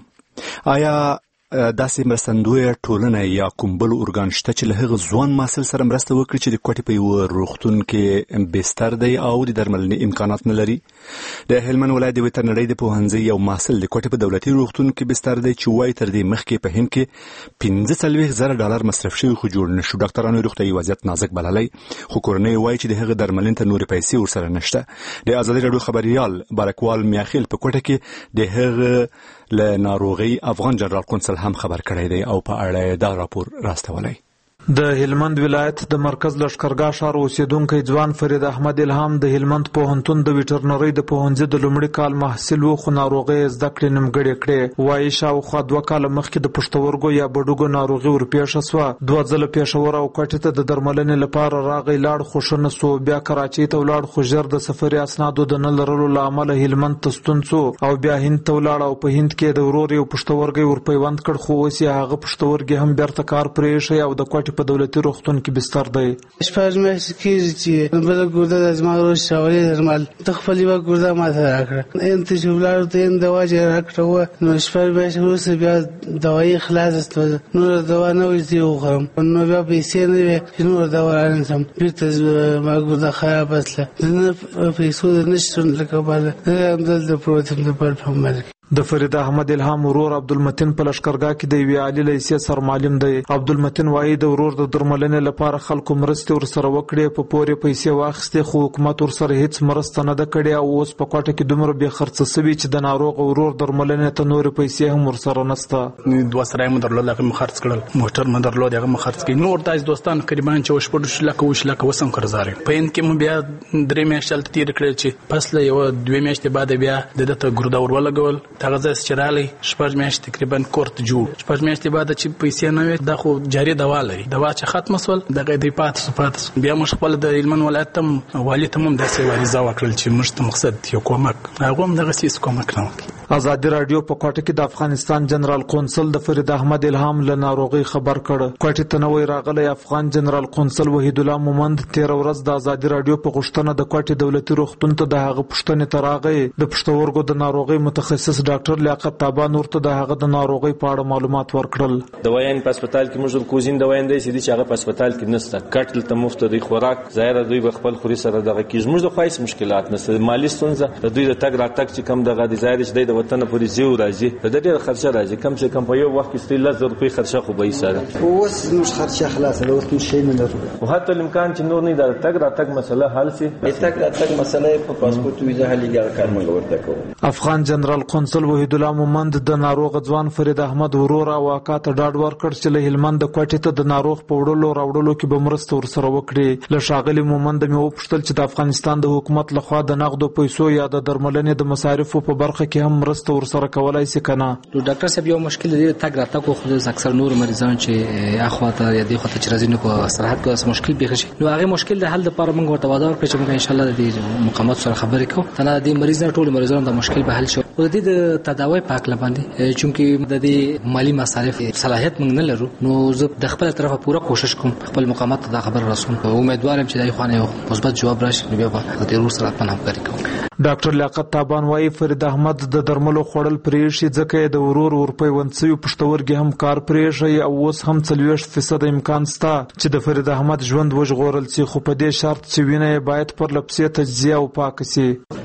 آیا داسې مرستندوی ټولنه یا کوم بل ارګان شته چې له هغه ځوان محصل سره مرسته وکړي چې د کوټې په یو روغتون کې بستر دی او د درملنې امکانات نه لري؟ د هلمند ولایت د وترنرۍ د پوهنځي یو محصل د کوټې په دولتي روغتون کې بستر دی چې وایي تر دې مخکې په هند کې پنځه څلوېښت زره ډالر مصرف شوي خو جوړ نه شو. ډاکټرانو روغتیايي وضعیت نازک بللی خو کورنۍ وایي چې د هغه درملنې ته نورې پیسې ورسره نشته. د ازادي راډیو خبریال بارکوال میاخیل په کوټه کې د هغه له ناروغي افغان جنرال قونسل هم خبر کړی دی او په اړه دا راپور راستولی. د هلمند ولایت د مرکز لشکرګاه ښار اوسیدونکی ځوان فرید احمد الهام د هلمند پوهنتون د ویټرنرۍ د پوهنځي د لومړي کال محصل و خو ناروغي زده کړې نیمګړې کړې. وایي شاوخوا دوه کاله مخکې د پښتورګو یا بډوګو ناروغي ورپېښه سوه. دوه ځله پېښور او کوټې ته د درملنې لپاره راغی، لاړ خو ښه نه سو. بیا کراچۍ ته ولاړ خو ژر د سفري اسنادو د نه لرلو له امله هلمند ته ستون سو او بیا هند ته ولاړ او په هند کې د ورور یو پښتورګی ورپیوند کړ خو اوس یې هغه پښتورګی هم بیرته کار پرېښی او د کوټې په دولتي روغتون کې بستر دی. شپږ میاشتې کېږي چې بله ګرده د زما ورور شاولي درمل د خپل یوه ګرده ماته راکړه. هند ته چې ولاړو ته هند دوا چې راکړه وه نو شپږ میاشتې وروسته بیا دوایي خلاصه شوه. نوره دوا نه وه چې وخورم نو بیا پیسې نه وې چې نوره دوا رانیسم. بېرته زما ګرده خرابه شوه. د نه پیسو د نه شتون له کبله زه همدلته پروت یم د بل په عمر کې. د فرید احمد الهام ورور عبدالمتین په لشکرګاه کې د یوې عالي لیسې سرمعلم دی. عبدالمتین وایي د ورور د درملنې لپاره خلکو مرستې ورسره وکړې، په پورې پیسې واخیستې خو حکومت ورسره هیڅ مرسته نه ده کړې او اوس په کوټه کې دومره بې خرڅه سوي چې د ناروغ ورور درملنې ته نورې پیسې هم ورسره نشته. دوه سره مو درلود هغه مو خرڅ کړل، موټر مو درلود هغه مو خرڅ کړ. نور داس دوستان قریبان چې وشپړ شل لکه وش لکه وسم قرضاري. په ان کې مو بیا درې میاشتې تیر کړل چې پس له یو دوه میاشتې بعد بیا د دته ګردا ورولګول. تاغه چې شپږ میاشتې تقریبا کورت جوړ. شپږ میاشتې بعد چې پیسې نه وي دا خو جاري دوا لري. دوا چې ختم سول دغه د پات صفات بیا مش خپل د هلمند ولایت تم والی تمام داسې وریزه وکړل چې مشت مقصد یو کومک هغه هم دغه سیس کومک نه وکړي. ازادي رادیو په کوټه کې د افغانستان جنرال قونسل د فرید احمد الهام له ناروغي خبر کړ. کوټه ته نوې راغلی افغان جنرال قونسل وحید الله مومند تیر ورځ د ازادي رادیو په غوښتنه د کوټه دولتي روغتون ته د هغه پښتنې ته راغی. د پښتورګو د ناروغي متخصص ډاکټر لیاقت تابان ورته د هغه د ناروغي په اړه معلومات ورکړل. دوايان په هسپتال کې موږ کوزین دوايان دی چې هغه په هسپتال کې نشته. کټل ته مفت دی خوراک ظاهر دوی په خپل خوري سره دغه کیږي. موږ د خاص مشکلات نشته. مالی ستونزه د دوی د تګ راتګ چې کم دغه د ظاهر چې د وطن پورې زیو راځي د ډېر خرچه راځي. کم څه کم په یو وخت کې ستل لس زره روپۍ خرچه خو به یې سره اوس موږ خرچه خلاص له اوس کې شي نه لرو. او حتی امکان چې نور نه د تګ راتګ مسله حل شي. تګ راتګ مسله په پاسپورت ویزه حلېږي کار موږ ورته کوو. افغان جنرال قونسل وحید الله مومند د ناروغ ځوان فرید احمد ورور او واقعات ډاډ ورکړ چې له هلمند د کوټې ته د ناروغ په وړلو راوړلو کې به مرسته ورسره وکړي. له ښاغلي مومند مې وپوښتل چې د افغانستان د حکومت لخوا د نغدو پیسو یا د درملنې د مصارفو په برخه کې هم مرسته ورسره کولای شي کنه. نو ډاکټر صاحب یو مشکل دی تګ راتګ خو د اکثر نور مریضان چې اخواته یا د خواته چې راځي نو په صراحت کې مشکل به شي. نو هغه مشکل د حل لپاره موږ ورته وعده ورکړو چې موږ ان شاء الله د مقامات سره خبرې کوو. تنه د مریض نه ټول مریضانو د مشکل به حل شي. او د دې د تداوی په حق لباندې چونکې د دې مالی مصارف صلاحیت موږ نه لرو نو زه د خپل طرفه پوره کوشش کوم خپل مقامات ته دا خبر رسوم. امیدوارم چې دای خوانه مثبت جواب راشي نو بیا به د ورور سره په همکاري کوم. ډاکټر لیاقت تابان وايي فرید احمد د درملو خوړل پرېښي ځکه د ورور ورپیوند شوي پښتورګي هم کار پرېښی او اوس هم څلوېښت فیصد امکان شته چې د فرید احمد ژوند وژغورل شي خو په دې شرط چې وینه یې باید پرله پسې تجزیه او پاکه شي.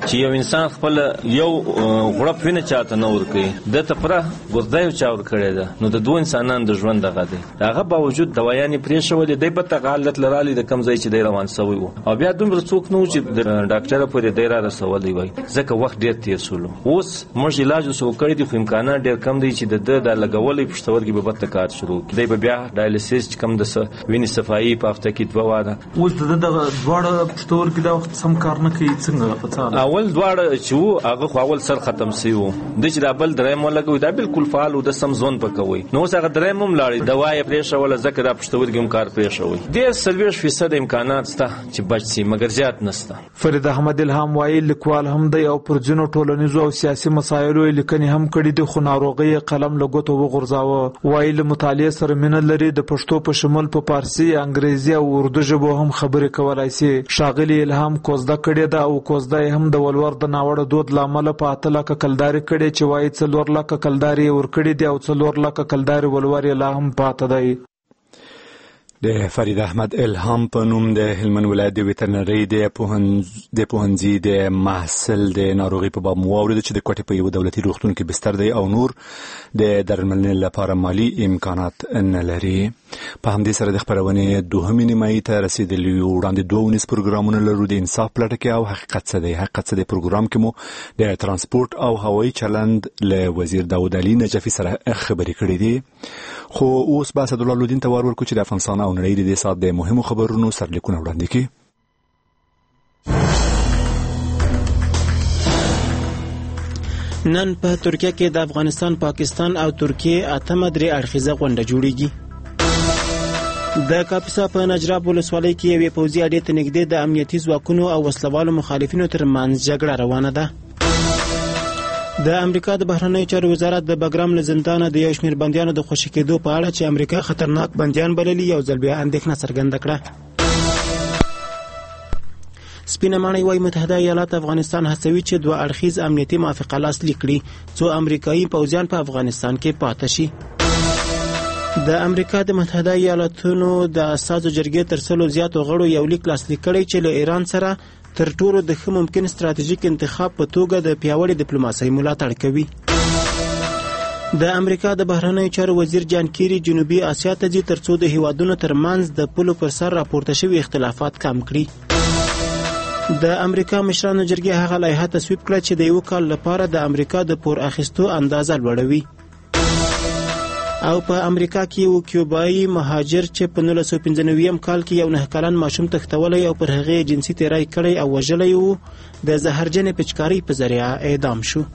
چې یو انسان خپل یو غړپ وینه چاته نه ورکوي د ته پره ګردایو چا ور کړی ده نو د دوه انسانانو د ژوند دغه دی هغه باوجود دوايانې پرې شولې دی به ته حالت لرالي د کم ځای چې دی روان شوی وو او بیا دومره څوک نو چې د ډاکټر پورې دی را رسولي وای ځکه وخت ډیر تیر شول اوس موږ علاج وسو کړی دي خو امکانات ډیر کم دي چې د د لګولې پښتورګي به بد کار شروع کړي به بیا ډایلیسیس کم د وینې صفایي په هفته کې دوه واده اوس د دغه دواړه پښتورګي د وخت سم کار نه کوي څنګه په څه اول دواړه چې هغه خو اول سر ختم سی وو د چې د بل درېم لګوي دا بالکل فعال او د سم زون پکوي نو هغه درېم هم لاړي دوايي پرې شول ځکه د پښتورګي هم کار پرې شوی د سلويش فیصد امکانات شته چې بچ سي مګر زیات نشته فرید احمد الهام وايي لیکوال هم دی او پر جنو ټولنیزو او سیاسي مسایلو لیکنې هم کړي دي خو ناروغي قلم لګوتو وغورځاوه وايي له مطالعه سره مینه لري د پښتو په شمول په فارسی انګریزي او اردو ژبو هم خبرې کولای شي شاغلي الهام کوزده کړي دا او کوزده هم د ولور د ناوړه دود لامل په اتله کلداري کړي چې وايي څلور لک کلداري ور کړي دي او څلور لک کلداري ولور لا هم پاته دی د فرید احمد الهام په نوم د هلمند ولایت د ویترنری د پوهنځي د محصل د ناروغي په باب مواورد چې د کوټې په یو دولتي روغتون کې بستر دی او نور د درملنې لپاره مالی امکانات نه لري په همدې سره د خبرونې دوهمې نیمایي ته رسیدلی وړاندې دوه ونیز پروګرامونه لرو د انصاف پلټه کې او حقیقت څه دی حقیقت څه دی پروګرام کې مو د ترانسپورت او هوایي چلند له وزیر داود علي نجفي سره خبرې کړې دي خو اوس با اسدالله لودین ته ور ورکو چې د افغانستان او نړۍ د دې سات د مهمو خبرونو سرلیکونه وړاندې کړي نن په ترکیه کې د افغانستان پاکستان او ترکیه اتمه درې اړخیزه غونډه جوړیږي د کاپیسا په نجراب ولسوالۍ کې یوې پوځي اډې ته نږدې د امنیتي ځواکونو او وسلوالو مخالفینو ترمنځ جګړه روانه ده د امریکا د بهرنیو چارو وزارت د بګرام له زندانه د یو شمېر بندیانو د خوشي کېدو په اړه چې امریکا خطرناک بندیان بللي یو ځل بیا اندېښنه څرګنده کړه سپینه ماڼۍ وايي متحده ایالات افغانستان هڅوي چې دوه اړخیز امنیتي موافقه لاسلیک کړي څو امریکایي پوځیان په افغانستان کې پاتې شي د امریکا د متحده ایالاتونو د اساسو جرګې تر څلو زیاتو غړو یو لیک لاسلیک کړی چې له ایران سره تر ټولو د ښه ممکن ستراتیژیک انتخاب په توګه د پیاوړې ډیپلوماسۍ ملاتړ کوي د امریکا د بهرنیو چارو وزیر جان کیری جنوبي اسیا ته ځي ترڅو د هیوادونو ترمنځ د پولو پر سر راپورته شوي اختلافات کم کړي د امریکا مشرانو جرګې هغه لایحه تصویب کړه چې د یو کال لپاره د امریکا د پور اخیستو اندازه لوړوي او په امریکا کې یو کیوبایي مهاجر چې په نولس سوه پنځه نوي کال کې یو نه کلن ماشوم تښتولی او پر هغې جنسي تیری کړی او وژلی و د زهرجنې پچکارۍ په ذریعه اعدام شو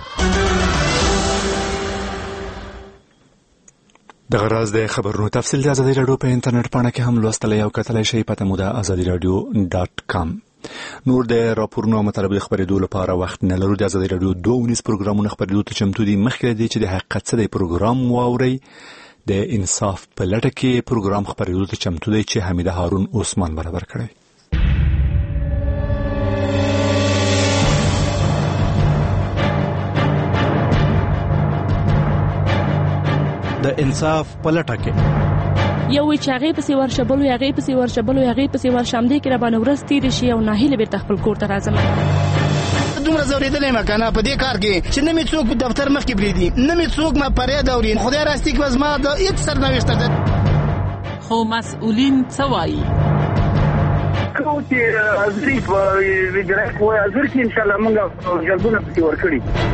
دغه راز د خبرونو تفصیل د ازادي راډیو په انټرنیټ پاڼه کې هم لوستلی او کتلی شئ پته مو د ازادي راډیو ډاټ کام نور د راپورونو او مطالبو خبرېدو لپاره وخت نه لرو د ازادي راډیو دوه ونیز پروګرامونه خبرېدو ته چمتو دي مخکې دی چې د حقیقت څه دی پروګرام واورئ د انصاف په لټه کې پروګرام خبرېدو ته چمتو دی چې حمیده هارون عثمان برابر کړی د انصاف په لټه کې یو وی چې هغه پسې ورشبلو هغه پسې ورشبلو هغه پسې ورشم دي کې را باندې ورځ تیر شي او ناهیله به خپل کور ته راځم دومره زوریدلې مکنه په دې کار کې چې نه می څوک دفتر مخ کې بریدي نه می څوک ما پرې دوري خدای راستي کې وزما د هیڅ سرنوشت ده خو مسؤلین څه وایي کوتي ازري په ویډرا کوه ازر کې ان شاء الله موږ جلبونه پسې ورکړي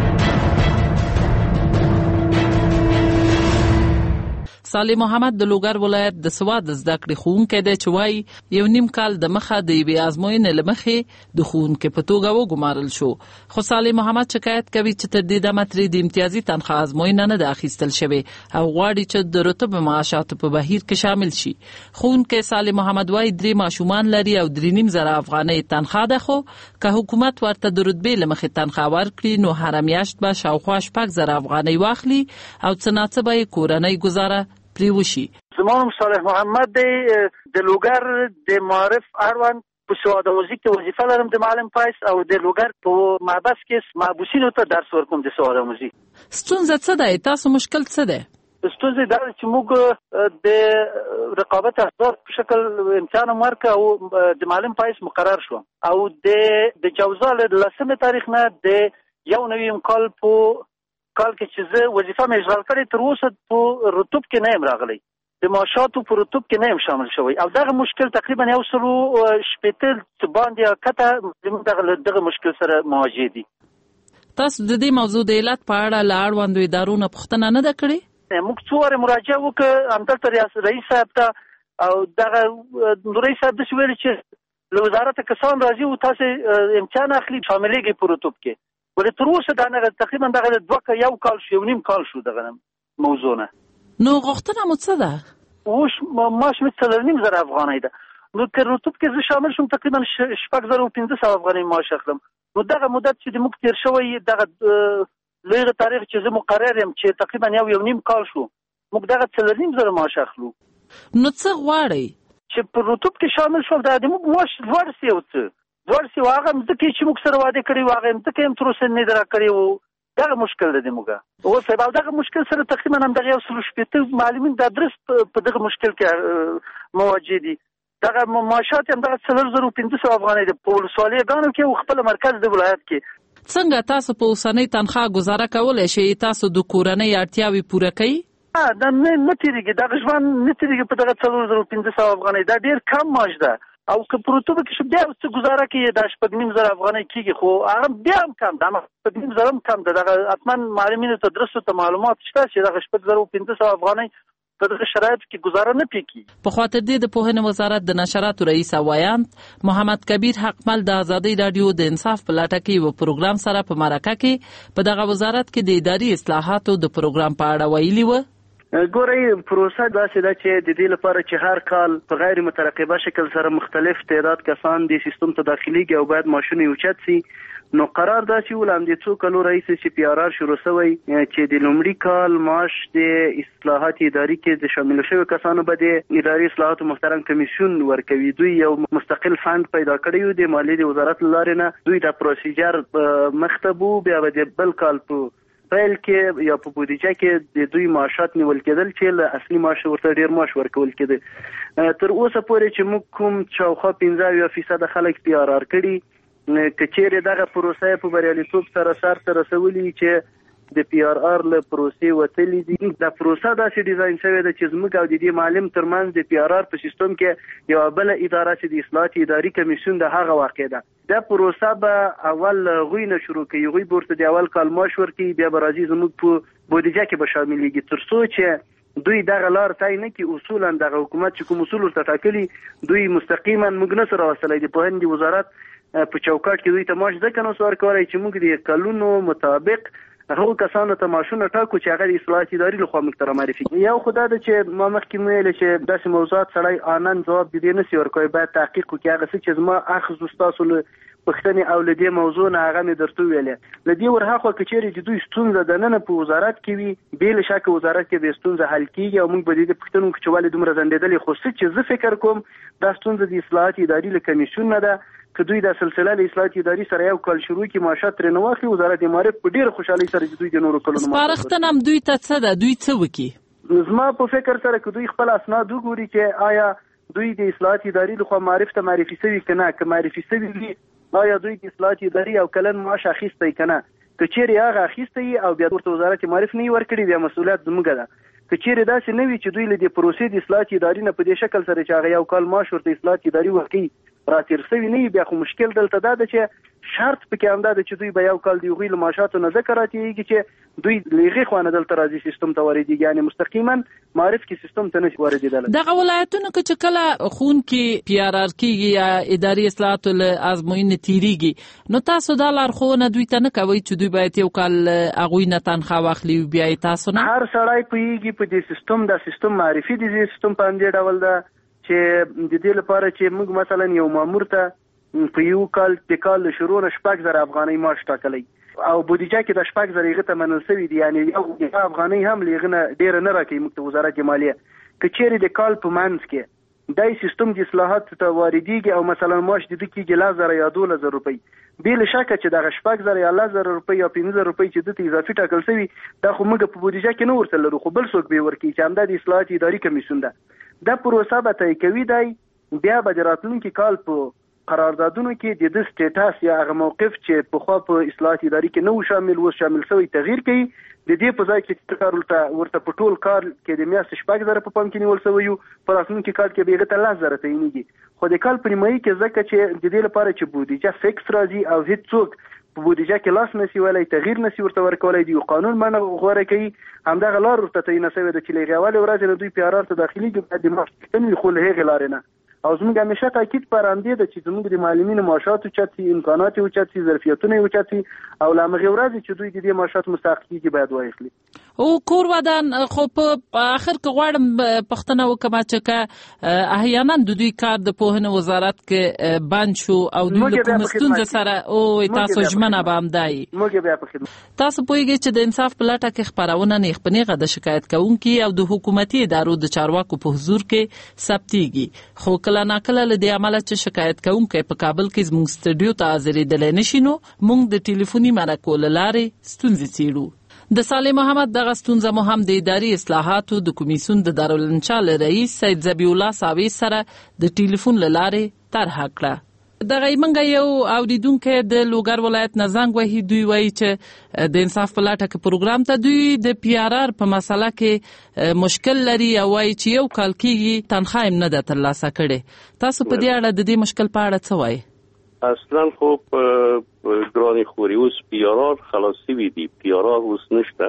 صالح محمد د لوګر ولایت د سواد زده کړې ښوونکی دی چې وایي یو نیم کال د مخه د یوې ازموینې له مخې د ښوونکي په توګه وګمارل شو خو صالح محمد شکایت کوي چې تر دې دمه ترې د امتیازي تنخواه ازموینه نه ده اخیستل شوې او غواړي چې د رتب معاشاتو په بهیر کې شامل شي ښوونکی صالح محمد وایي درې ماشومان لري او درې نیم زره افغانۍ تنخواه ده خو که حکومت ورته د رتبې له مخې تنخواه ورکړي نو هره میاشت به شاوخوا شپږ زره افغانۍ واخلي او څه ناڅه به یې کورنۍ گزاره پریوشي زمانم صالح محمد د لوګر د معرف اړوند په سواد موزیک کې وظیفه لرم د معلم پایس او د لوګر په محبس کې محبوسینو ته درس ورکوم د سواد موزیک ستونزه څه ده تاسو مشکل څه ده ستونزې دا چې موږ د رقابت اسباب په شکل امتحان ورکړ او د معلم پایس مقرر شو او د جوزا له لسمې تاریخ نه د یو نویم کال په کال کې چې زه وظیفه مې اشغال کړې تر اوسه په رتوب کې نه یم راغلی د معاشاتو په رتوب کې نه یم شامل شوی او دغه مشکل تقریبا یو سلو شپېته باندې کته دغه دغه مشکل سره مواجه دي. تاسو د دې موضوع د علت په اړه له اړوندو ادارو نه پوښتنه نه ده کړې؟ موږ څو واره مراجعه وکړه همدلته ریاست رئیس صاحب ته او دغه رئیس صاحب داسې ویلي چې له وزارته کسان راځي او تاسې امتحان اخلي شاملېږي په رتوب کې ولې تر اوسه دا تقریبا دغه دوه یو کال شو یو نیم کال شو دغه موضوع نه. نو غوښتنه مو څه ده؟ اوس معاش مې څلور نیم زره افغانۍ ده نو که رتوب کې زه شامل شوم تقریبا شپږ زره او پنځه سوه افغانۍ معاش اخلم نو دغه مدت چې د موږ تېر شوی دغه لوی تاریخ چې زه مقرر یم چې تقریبا یو یو نیم کال شو موږ دغه څلور نیم زره معاش اخلو. نو څه غواړئ؟ چې په رتوب کې شامل شو دا د موږ معاش لوړ سي او څه لوړ سي هغه مځکې چې موږ سره واده کړي وو هغه مځکې هم تر اوسه نه درا کړي وو دغه مشکل دی موږ اوس سبا دغه مشکل سره تقریبا هم دغه یو سلو شپېته معلمین د ادرس په دغه مشکل کې مواجه دي. دغه معاشات هم دغه څلور زره پنځه سوه افغانۍ د په ولسوالیګانو کې او خپل مرکز د ولایت کې. څنګه تاسو په اوسنۍ تنخواه گزاره کولای شئ تاسو د کورنۍ اړتیاوې پوره کړئ؟ دا نه نه تېرېږي دغه ژوند نه تېرېږي په دغه څلور زره پنځه سوه افغانۍ دا ډېر کم معاش ده او که په رتوب کې شو بیا څه گزاره کوي دا شپږ نیم زره افغانۍ کېږي خو هغه بیا هم کم ده شپږ نیم زره هم کم ده دغه حتما معلمینو ته درسو ته معلومات شته چې دغه شپږ زره پنځه سوه افغانۍ په دغه شرایطو کې گزاره نه پکې. په خاطر دې د پوهنې وزارت د نشراتو رئیس وایاند محمد کبیر حقمل د ازادي رادیو د انصاف په لټه کې یو پروګرام سره په مرکه کې په دغه وزارت کې د اداري اصلاحاتو د پروګرام په اړه ویلي و. ګورئ پروسه داسې ده چې د دې لپاره چې هر کال په غیر مترقبه شکل سره مختلف تعداد کسان د سیستم ته داخليږي او باید ماشونه اوچت سي نو قرار دا چې ولاندې څو کلو رئیس چې پی آر آر شروع شوی چې د لومړي کال معاش د اصلاحات اداري کې د شامل شوی کسانو به د اداري اصلاحاتو محترم کمیسیون ورکوي دوی یو مستقل فند پیدا کړی د مالیې د وزارت لارې نه دوی د پروسیجر مختبو بیا د بل کال په پیل کې یا په بودیجه کې د دوی معاشات نیول کېدل چې له اصلي معاش ورته ډیر معاش ورکول کېده تر اوسه پورې چې موږ کوم چوخه پنځه فیصد خلک پی آر آر کړي کچېره دغه پروسه په بریالیتوب سره سر ته رسولي چې د پی آر آر له پروسې وتلي دي د پروسه داسې ډیزاین شوی دی چې زموږ او د دې معلم ترمنځ د پی آر آر په سیستم کې یو بل اداره چې د اصلاحات اداري کمیسیون د هغه واقع ده دا پروسه به اول غوی نه شروع کوي غوی ورته د اول کال معاش ورکوي بیا به راځي زموږ په بودیجه کې به شاملېږي تر څو چې دوی دغه لار ځای نه کې اصولا دغه حکومت چې کوم اصول ورته ټاکلي دوی مستقیما موږ نه سره وصلای دي په هندي وزارت په چوکاټ کې دوی ته معاش ځکه نو سوار کوي چې موږ د قانونو مطابق هغه کسانو ته معاشونه ټاکو چې هغه د اصلاحات اداري لخوا موږ ته معرفي یو خدای د چې ما مخکې ویل چې داسې موضوعات سړی آنن جواب دي نه سی ورکوي باید تحقیق وکړي هغه څه چې زما اخذ استاسو له پښتنې او له دې موضوع نه هغه مې درته ویلې له دې ورهاخوا کچېرې د دوی ستونزه د نن په وزارت کې وي بل شک وزارت کې به ستونزه حل کیږي او موږ به د پښتنو کې چواله دومره زندېدلې خو څه چې زه فکر کوم دا ستونزه د اصلاحات اداري له کمیسیون نه ده که دوی د سلسله له اصلاحات اداري سره یو کال شروع کی معاشات تر نو واخلي وزارت معارف په ډیره خوشحالي سره دوی د نورو کلونو سپارښتنه دوی ته څه ده دوی څه وکي زما په فکر سره که دوی خپل اسناد وګوري چې آیا دوی د اصلاحات اداري لخوا معرف ته معرفي شوي کنه که معرفي شوي وي آیا دوی د اصلاحات اداري او کلن معاش اخیستی کنه که چیرې هغه اخیستی او بیا ورته وزارت معارف نه ورکړي بیا مسؤلیت زموږ ده که چیرې داسې نه وي چې دوی له دې پروسې د اصلاحات اداري نه په دې شکل سره چې هغه یو کال معاش ورته اصلاحات اداري ورکړي راتیر سوي نه بیا خو مشکل دلته دا ده چې شرط پکې هم دا ده چې دوی به یو کال د هغوی له معاشاتو نه ځکه راتېږي چې دوی له هغې خوا نه دلته راځي سیستم ته واردېږي یعنې مستقیما معارف کې سیستم ته نشي واردېدلی دغه ولایتونه که چې کله ښوونکي پی آر آر کېږي یا اداري اصلاحاتو له ازموینې تېرېږي نو تاسو دا لارښوونه دوی ته نه کوئ چې دوی باید یو کال هغوی نه تنخوا واخلي بیا یې تاسو نه هر سړی پوهېږي په دې سیستم دا سیستم معرفي دي دې سیستم په همدې ډول ده چې د دې لپاره چې موږ مثلا یو مامور ته په یو کال د کال شروع نه شپږ زره افغانۍ معاش ټاکلی او بودیجه کې د شپږ زره هغه ته منل شوي دي یعنې یو افغانۍ هم له هغه نه ډېره نه راکوي موږ ته وزارت مالیه که چیرې د کال په منځ کې دای سیستم د اصلاحات ته واردېږي او مثلا معاش د ده کېږي لس زره یا دولس زره روپۍ. بې له شکه چې دغه شپږ زره یا لس زره روپۍ یا پنځه زره روپۍ چې دته اضافي ټاکل شوي دا خو موږ په بودیجه کې نه ورته لرو، خو بل څوک به یې ورکوي چې همدا د اصلاحات اداري کمیسیون ده. دا پروسه به طی کوي، دی بیا به د راتلونکي کال په قراردادونو کې د ده سټیټس یا هغه موقف چې پخوا په اصلاحات اداري کې نه و شامل اوس شامل شوی تغییر کوي. د دې په ځای کې کار ورته په ټول کار کې د میاشتې شپږ زره په پام کې نیول شوی یو، په راتلونکي کال کې به هغه ته لس زره تعینېږي. خو د کال په نیمایي کې ځکه چې د دې لپاره چې بودیجه فکس راځي او هیڅوک په بودیجه کې لاس نشي ولی تغییر نشي ورته ورکولی، د یو قانون باندې غوره کوي، همدغه لار ورته تعینه شوې ده چې له هغې اولې ورځې نه دوی پی آر آر ته داخلېږي باید د معاش پوښتنې وي، خو له هغې لارې نه. او زموږ همیشه تاکید پر همدې ده چې زموږ د معلمینو معاشات اوچت شي، امکانات یې اوچت شي، ظرفیتونه یې اوچت شي او له همغې ورځې چې دوی د دې معاشات مستحق کېږي باید واخلي. او کور ودان خو په آخر کې غواړم پوښتنه وکړم چې که احیانا د دوی کار د پوهنې وزارت کې بند شو او دوی له کومې ستونزې سره او تاسو ژمنه به همدا وي. موږ بیا په خدمت. تاسو پوهېږئ چې د انصاف په لټه کې خپرونه نیغ په نیغه د شکایت کوونکي او د حکومتي ادارو د چارواکو په حضور کې ثبتېږي، خو کله ناکله له دې امله چې شکایت کوونکی په کابل کې زموږ سټډیو ته حاضرېدلی نه شي نو موږ د ټلیفوني مرکو له لارې ستونزې څېړو. د صالح محمد دغه ستونزه مو هم د اداري اصلاحاتو د کمیسیون د دارالانشا له رئیس سید ذبیح الله ساوي سره د ټلیفون له لارې طرحه کړه. دغه منګه یو اوریدونکو د لوګر ولایت نه زنګ وهي، دوی وایي چې د انصاف په لټه کې پروګرام ته دوی د پی آر آر په مسله کې مشکل لري او وایي چې یو کال کېږي تنخواه یې نه ده ترلاسه کړې. تاسو په دې اړه د دې مشکل په اړه څه وایي؟ اصلا خب گرانی خوری اوس پی آر آر خلاصی ویدی، پی آر آر اوس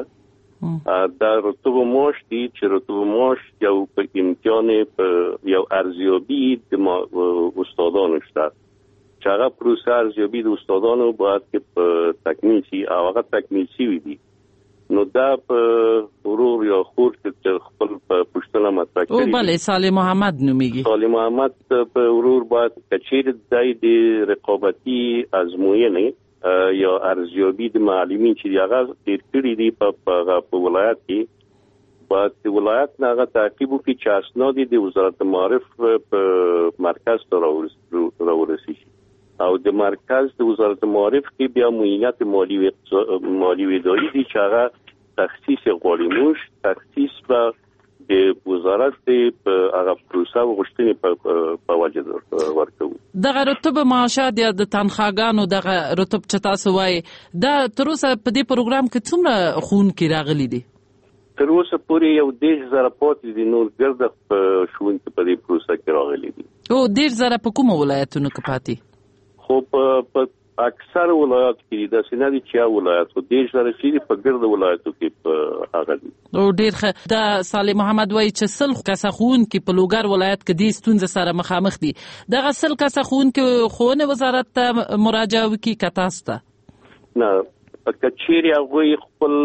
نشته. در رتب معاش دی چې رتب معاش یو په امتحان یو ارزیابی د استادانو شته چې هغه پروسه ارزیابی د استادانو باید که تکمیل شي او هغه تکمیل شوي دي. نو دا په ورور یا خور چې خپل پوښتنه مطرح کړي. او بله صالح محمد نومیږي. صالح محمد په ورور باید کچیر دای د رقابتي ازموینې یا ارزیابي د معلمین چې هغه تیر کړي دي په په ولایت کې باید د ولایت نه هغه تعقیب وکړي چې اسناد د وزارت معارف په مرکز ته راورسي او د مرکز د وزارت معارف کې بیا معاینات مالی و مالی و اداري دي چې هغه تخصیص غواړي. موږ تخصیص به د وزارت په هغه پروسه غوښتنې په وجه ورکوو. دغه رتب معاشات یا د تنخواګانو دغه رتب چې تاسو وایي دا تر اوسه په دې پروګرام کې څومره ښوونکي راغلي دي؟ تر اوسه پورې یو دېرش زره پاتې دي، نور ګرده ښوونکي په دې پروسه کې راغلي دي. او دېرش زره په کومو ولایتونو کې پاتې؟ خو په اکثر ولایت کې د سینادي چا ولایت خو ډیر سره شي په ګرد ولایتو کې هغه دي. او ډیر ښه. دا صالح محمد وایي چې سل کسه ښوونکي په لوګر ولایت کې دې ستونزې سره مخامخ دي. دغه سل کسه ښوونکي ښوونې وزارت ته مراجعه وکړي که تاسو ته؟ نه، که چیرې هغوی خپل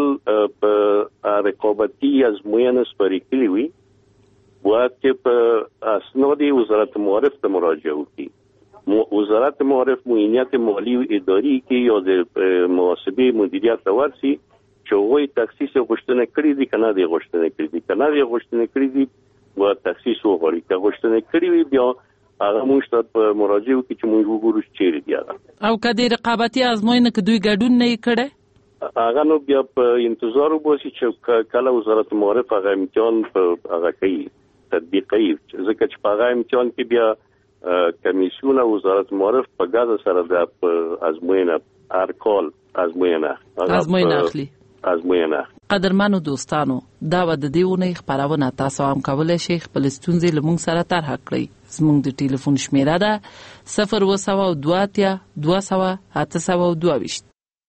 په رقابتي ازموینه سپارې کړي وي باید چې په اسناد وزارت معارف ته مراجعه وکړي. وزارت معارف معاینات مالی و اداری کې یا د محاسبه مدیریت ته ورسي چې هغوی تخصیص غوښتنه کړې دي که نه دي غوښتنه کړې دي، که نه دي غوښتنه کړې دي باید تخصیص وغواړي، که غوښتنه کړې وي بیا هغه موږ ته په مراجعه وکړي چې موږ وګورو چې چیرې دي هغه. او که د رقابتي ازموینه کې دوی ګډون نه یې کړی هغه نو بیا په انتظار وباسي چې کله وزارت معارف هغه امتحان په هغه کوي تطبیق کوي، ځکه چې په هغه امتحان کې بیا کمیسیون وزارت معارف په ګاز سره د ازموینه هر کال ازموینه ازموینه اخلي ازموینه. قدرمنو دوستانو، دا و د دې اونۍ خپرونه تاسو هم کولی شئ خپل ستونزې له موږ سره طرحه کړئ. زموږ د ټلیفون شمیره ده صفر اووه سوه دوه اتیا دوه سوه اته سوه دوه ویشت.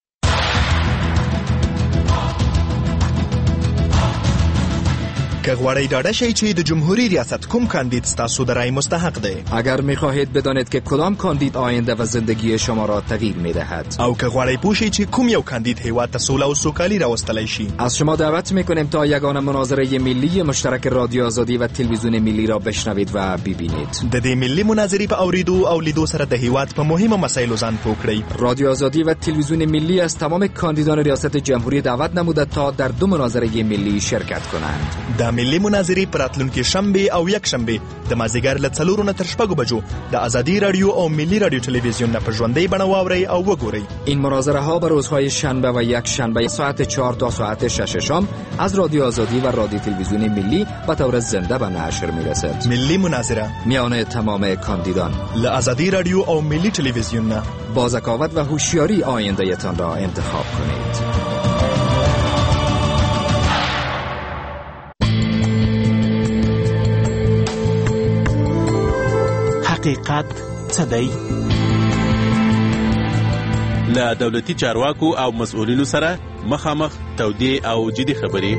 که غواړئ ډاډه شئ چې د جمهوری ریاست کوم کاندید ستاسو د رای مستحق دی. اگر می‌خواهید بدانید که کدام کاندید آینده و زندگی شما را تغییر می‌دهد. او که غواړئ پوه شئ چې کوم یو کاندید هیواد ته سوله او سوکالي راوستلی شي. از شما دعوت می‌کنیم تا یگانه مناظره ملی مشترک رادیو آزادی و تلویزیون ملی را بشنوید و ببینید. د دې ملی مناظرې په اوریدو او لیدو سره د هیواد په مهمه مسایلو ځان پوه کړئ. رادیو آزادی و تلویزیون ملی از تمام کاندیدان ریاست جمهوری دعوت نموده تا در دو مناظره ملی شرکت کنند. د ملي مناظرې پر راتلونکي شنبه او یک شنبه د مازیګر له څلورو نه تر شپږو بجو د آزادی رادیو او ملی رادیو تلویزیون نه په ژوندۍ بڼه واورئ او وګورئ. این مناظره ها به روزهای شنبه و یک شنبه ساعت چهار تا ساعت شش شام از رادیو آزادی و رادیو تلویزیون ملی به طور زنده به نشر میرسد. ملی مناظره میان تمام کاندیدان ل آزادی رادیو او ملی تلویزیون نه با ذکاوت و هوشیاری آینده‌تان را انتخاب کنید. حقیقت څه دی؟ له دولتي چارواکو او مسؤلینو سره مخامخ تودې او جدي خبرې.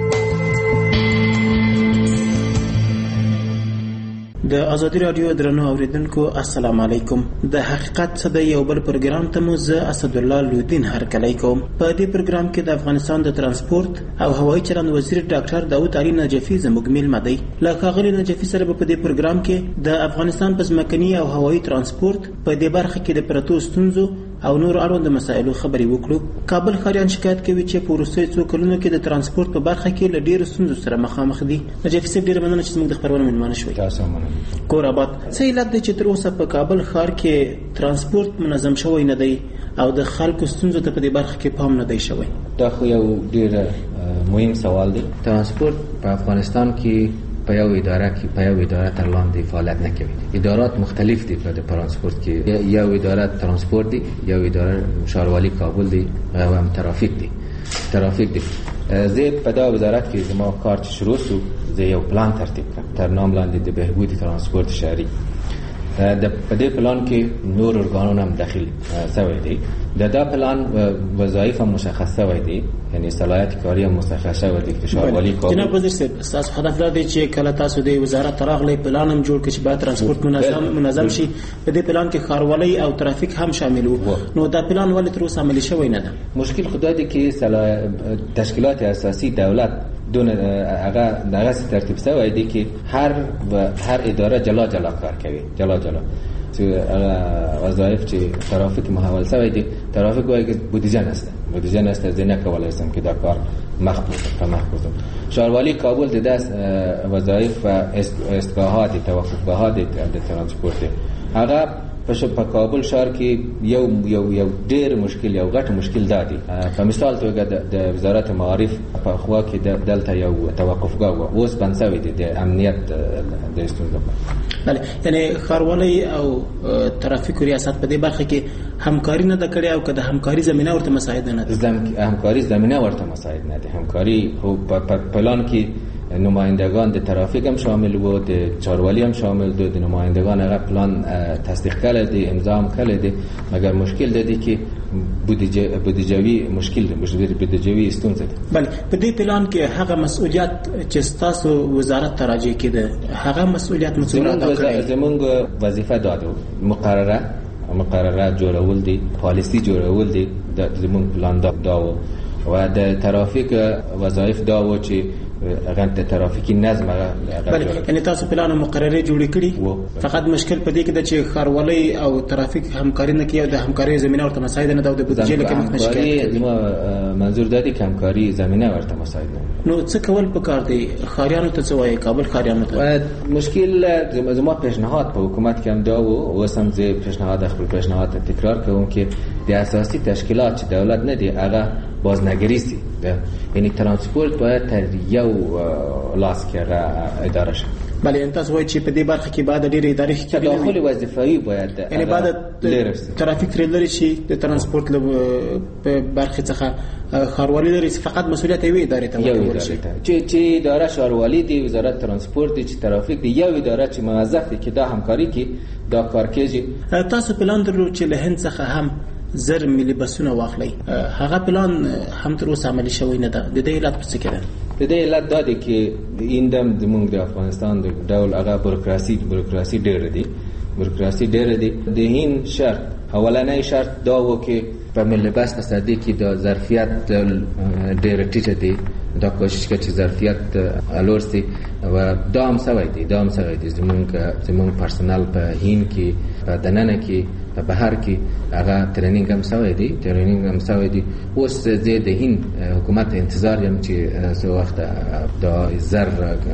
د آزادی رادیو درنو اوریدونکو السلام علیکم. د حقیقت څه دی یو بل پروګرام ته مو زه اسدالله لودین هرکلی کوم. په دې پروګرام کې د افغانستان د ترانسپورت او هوایي چلند وزیر ډاکټر داود علي نجفي زموږ میلمه دی. له ښاغلي نجفي سره په دې پروګرام کې د افغانستان په ځمکني او هوایي ترانسپورت په دې برخه کې د پرتو ستونزو او نور اړوند مسایلو خبرې وکړو. کابل ښاریان شکایت کوي چې په وروستیو څو کلونو کې د ترانسپورت په برخه کې له ډېرو ستونزو سره مخامخ دي. نجفي صاحب ډېره مننه چې زموږ د خپرونې مېلمانه شوئ. تاسو مننه. کور آباد. څه علت دی چې تر اوسه په کابل ښار کې ترانسپورت منظم شوی نه دی او د خلکو ستونزو ته په دې برخه کې پام نه دی شوی؟ دا خو یو ډېر مهم سوال دی. ترانسپورت په افغانستان کې په یو اداره کې په یو اداره تر لاندې فعالیت نه کوي. ادارات مختلف دي په ترانسپورت کې. یو اداره ترانسپورت دی، یو اداره ښاروالي کابل دی او هم ترافیک دی. ترافیک دی. زه په دا وزارت کې زما کار چې شروع شو، زه یو پلان ترتیب کړم تر نام لاندې د بهبود ترانسپورت شهري. د په دې پلان کې نور ارګانونه هم داخل شوی دي. د دا پلان وظایف هم مشخص شوی دي، یعنی صلاحیت کاری هم مشخص شوی دي چې ښاروالي کابل. جناب وزیر صاحب، تاسو هدف لرئ چې کله تاسو د وزارت راغلی پلان هم جوړ کړئ چې باید ترانسپورت منظم منظم شي. په دې پلان کې ښاروالي او ترافیک هم شامل وو. نو دا پلان ولې تر اوسه عملي شوی نه ده؟ مشکل خدا دی چې تشکیلات اساسي دولت دون هغه دغه ترتیب شوی دی که هر هر اداره جلا جلا کار کوي، جلا جلا. چې وظایف چې ترافیک محول شوی دی، ترافیک وایي که بودجه نشته، بودجه نشته، زه نکولی شم که دا کار مخفوض و مخفوض. ښاروالي کابل د داس وظایف و استگاهات توقفگاهات د ترانسپورت هغه په کابل ښار کې یو یو یو ډېر مشکل یو غټ مشکل دادی. په مثال توګه د وزارت معارف په خوا کې دلته یو توقفگاه و، اوس بند شوی دی د امنیت د ستونزو لپاره. بله، یعنی ښاروالي او ترافیک ریاست په دې برخه کې همکاري نه ده کړې او که د همکاري زمینه ورته مساعد نه ده؟ همکاري زمینه ورته مساعد نه ده. همکاري خو په پلان کې نمایندگان د ترافیک هم شامل وو، د چاروالی هم شامل دو، د نمایندگان هغه پلان تصدیق کړل دي، امضا هم کړل دي، مګر مشکل دی چې بودجه بودجوي مشکل دی، بودجوي ستونزه ده. بله، په دې پلان کې هغه مسؤلیت چې تاسو وزارت ته راجع کېده، هغه مسؤلیت مسؤلیت زمونږ وظیفه دادو مقرره مقرره جوړول دي، پالیسی جوړول دي. د زمونږ پلان دا و و د ترافیک وظایف دا و چې غنټه ترافیکی نظم هغه. بله، یعنی تاسو پلان مقرره جوړ کړی، فقط مشکل پدې کې د چې ښاروالي او ترافیک همکاري نه کوي او د همکاري زمينه ورته مساعد نه ده او د بودجې لکه مخ نشي. زما منظور ده چې همکاري زمينه ورته مساعد نه. نو څه کول پکار دی؟ خاریانو ته څه وایي؟ کابل خاریانو ته مشکل زما پیشنهاد په حکومت کې هم دا و، اوس هم زه پیشنهاد خپل پیشنهاد تکرار کوم چې د اساسي تشکیلات چې دولت نه دی هغه بازنگریستی ده. یعنی ترانسپورت باید تر یو لاس کې اداره شي. بله، یعنی تاسو وایي چې په دې برخه کې باید ډېرې ادارې کې تداخل وظیفوي باید، یعنی باید ترافیک ترې لرې شي، د ترانسپورت په برخې څخه ښاروالي لري، فقط مسؤلیت یوې ادارې ته ورکول شي. چې چې اداره ښاروالي دی، وزارت ترانسپورت دی، چې ترافیک دی، یو اداره چې موظف دی چې دا همکاري کې دا کار کوي. تاسو پلان درلود چې له هند څخه هم زر ملي بسونه واخلي، هغه پلان هم تر اوسه عملي شوی نه ده. د دې علت څه کېده؟ د دې علت دا دی چې ایندم زموږ د افغانستان د ډول هغه بروکراسي بروکراسي ډېر دی، بروکراسي ډېر دی. د هند شرط اولنۍ شرط دا و چې په ملي بس په صدې کې د ظرفیت ډېر ټیټه دی، دا کوشش کوي چې ظرفیت الور سي و دا هم سوی دی، دا هم سوی دی. زموږ زموږ پرسنل په هند کې په دننه کې په بهر کې هغه ترینینګ هم شوی دی ترینینګ هم شوی دی اوس زه د هند حکومت انتظار یم چې څو وخت د زر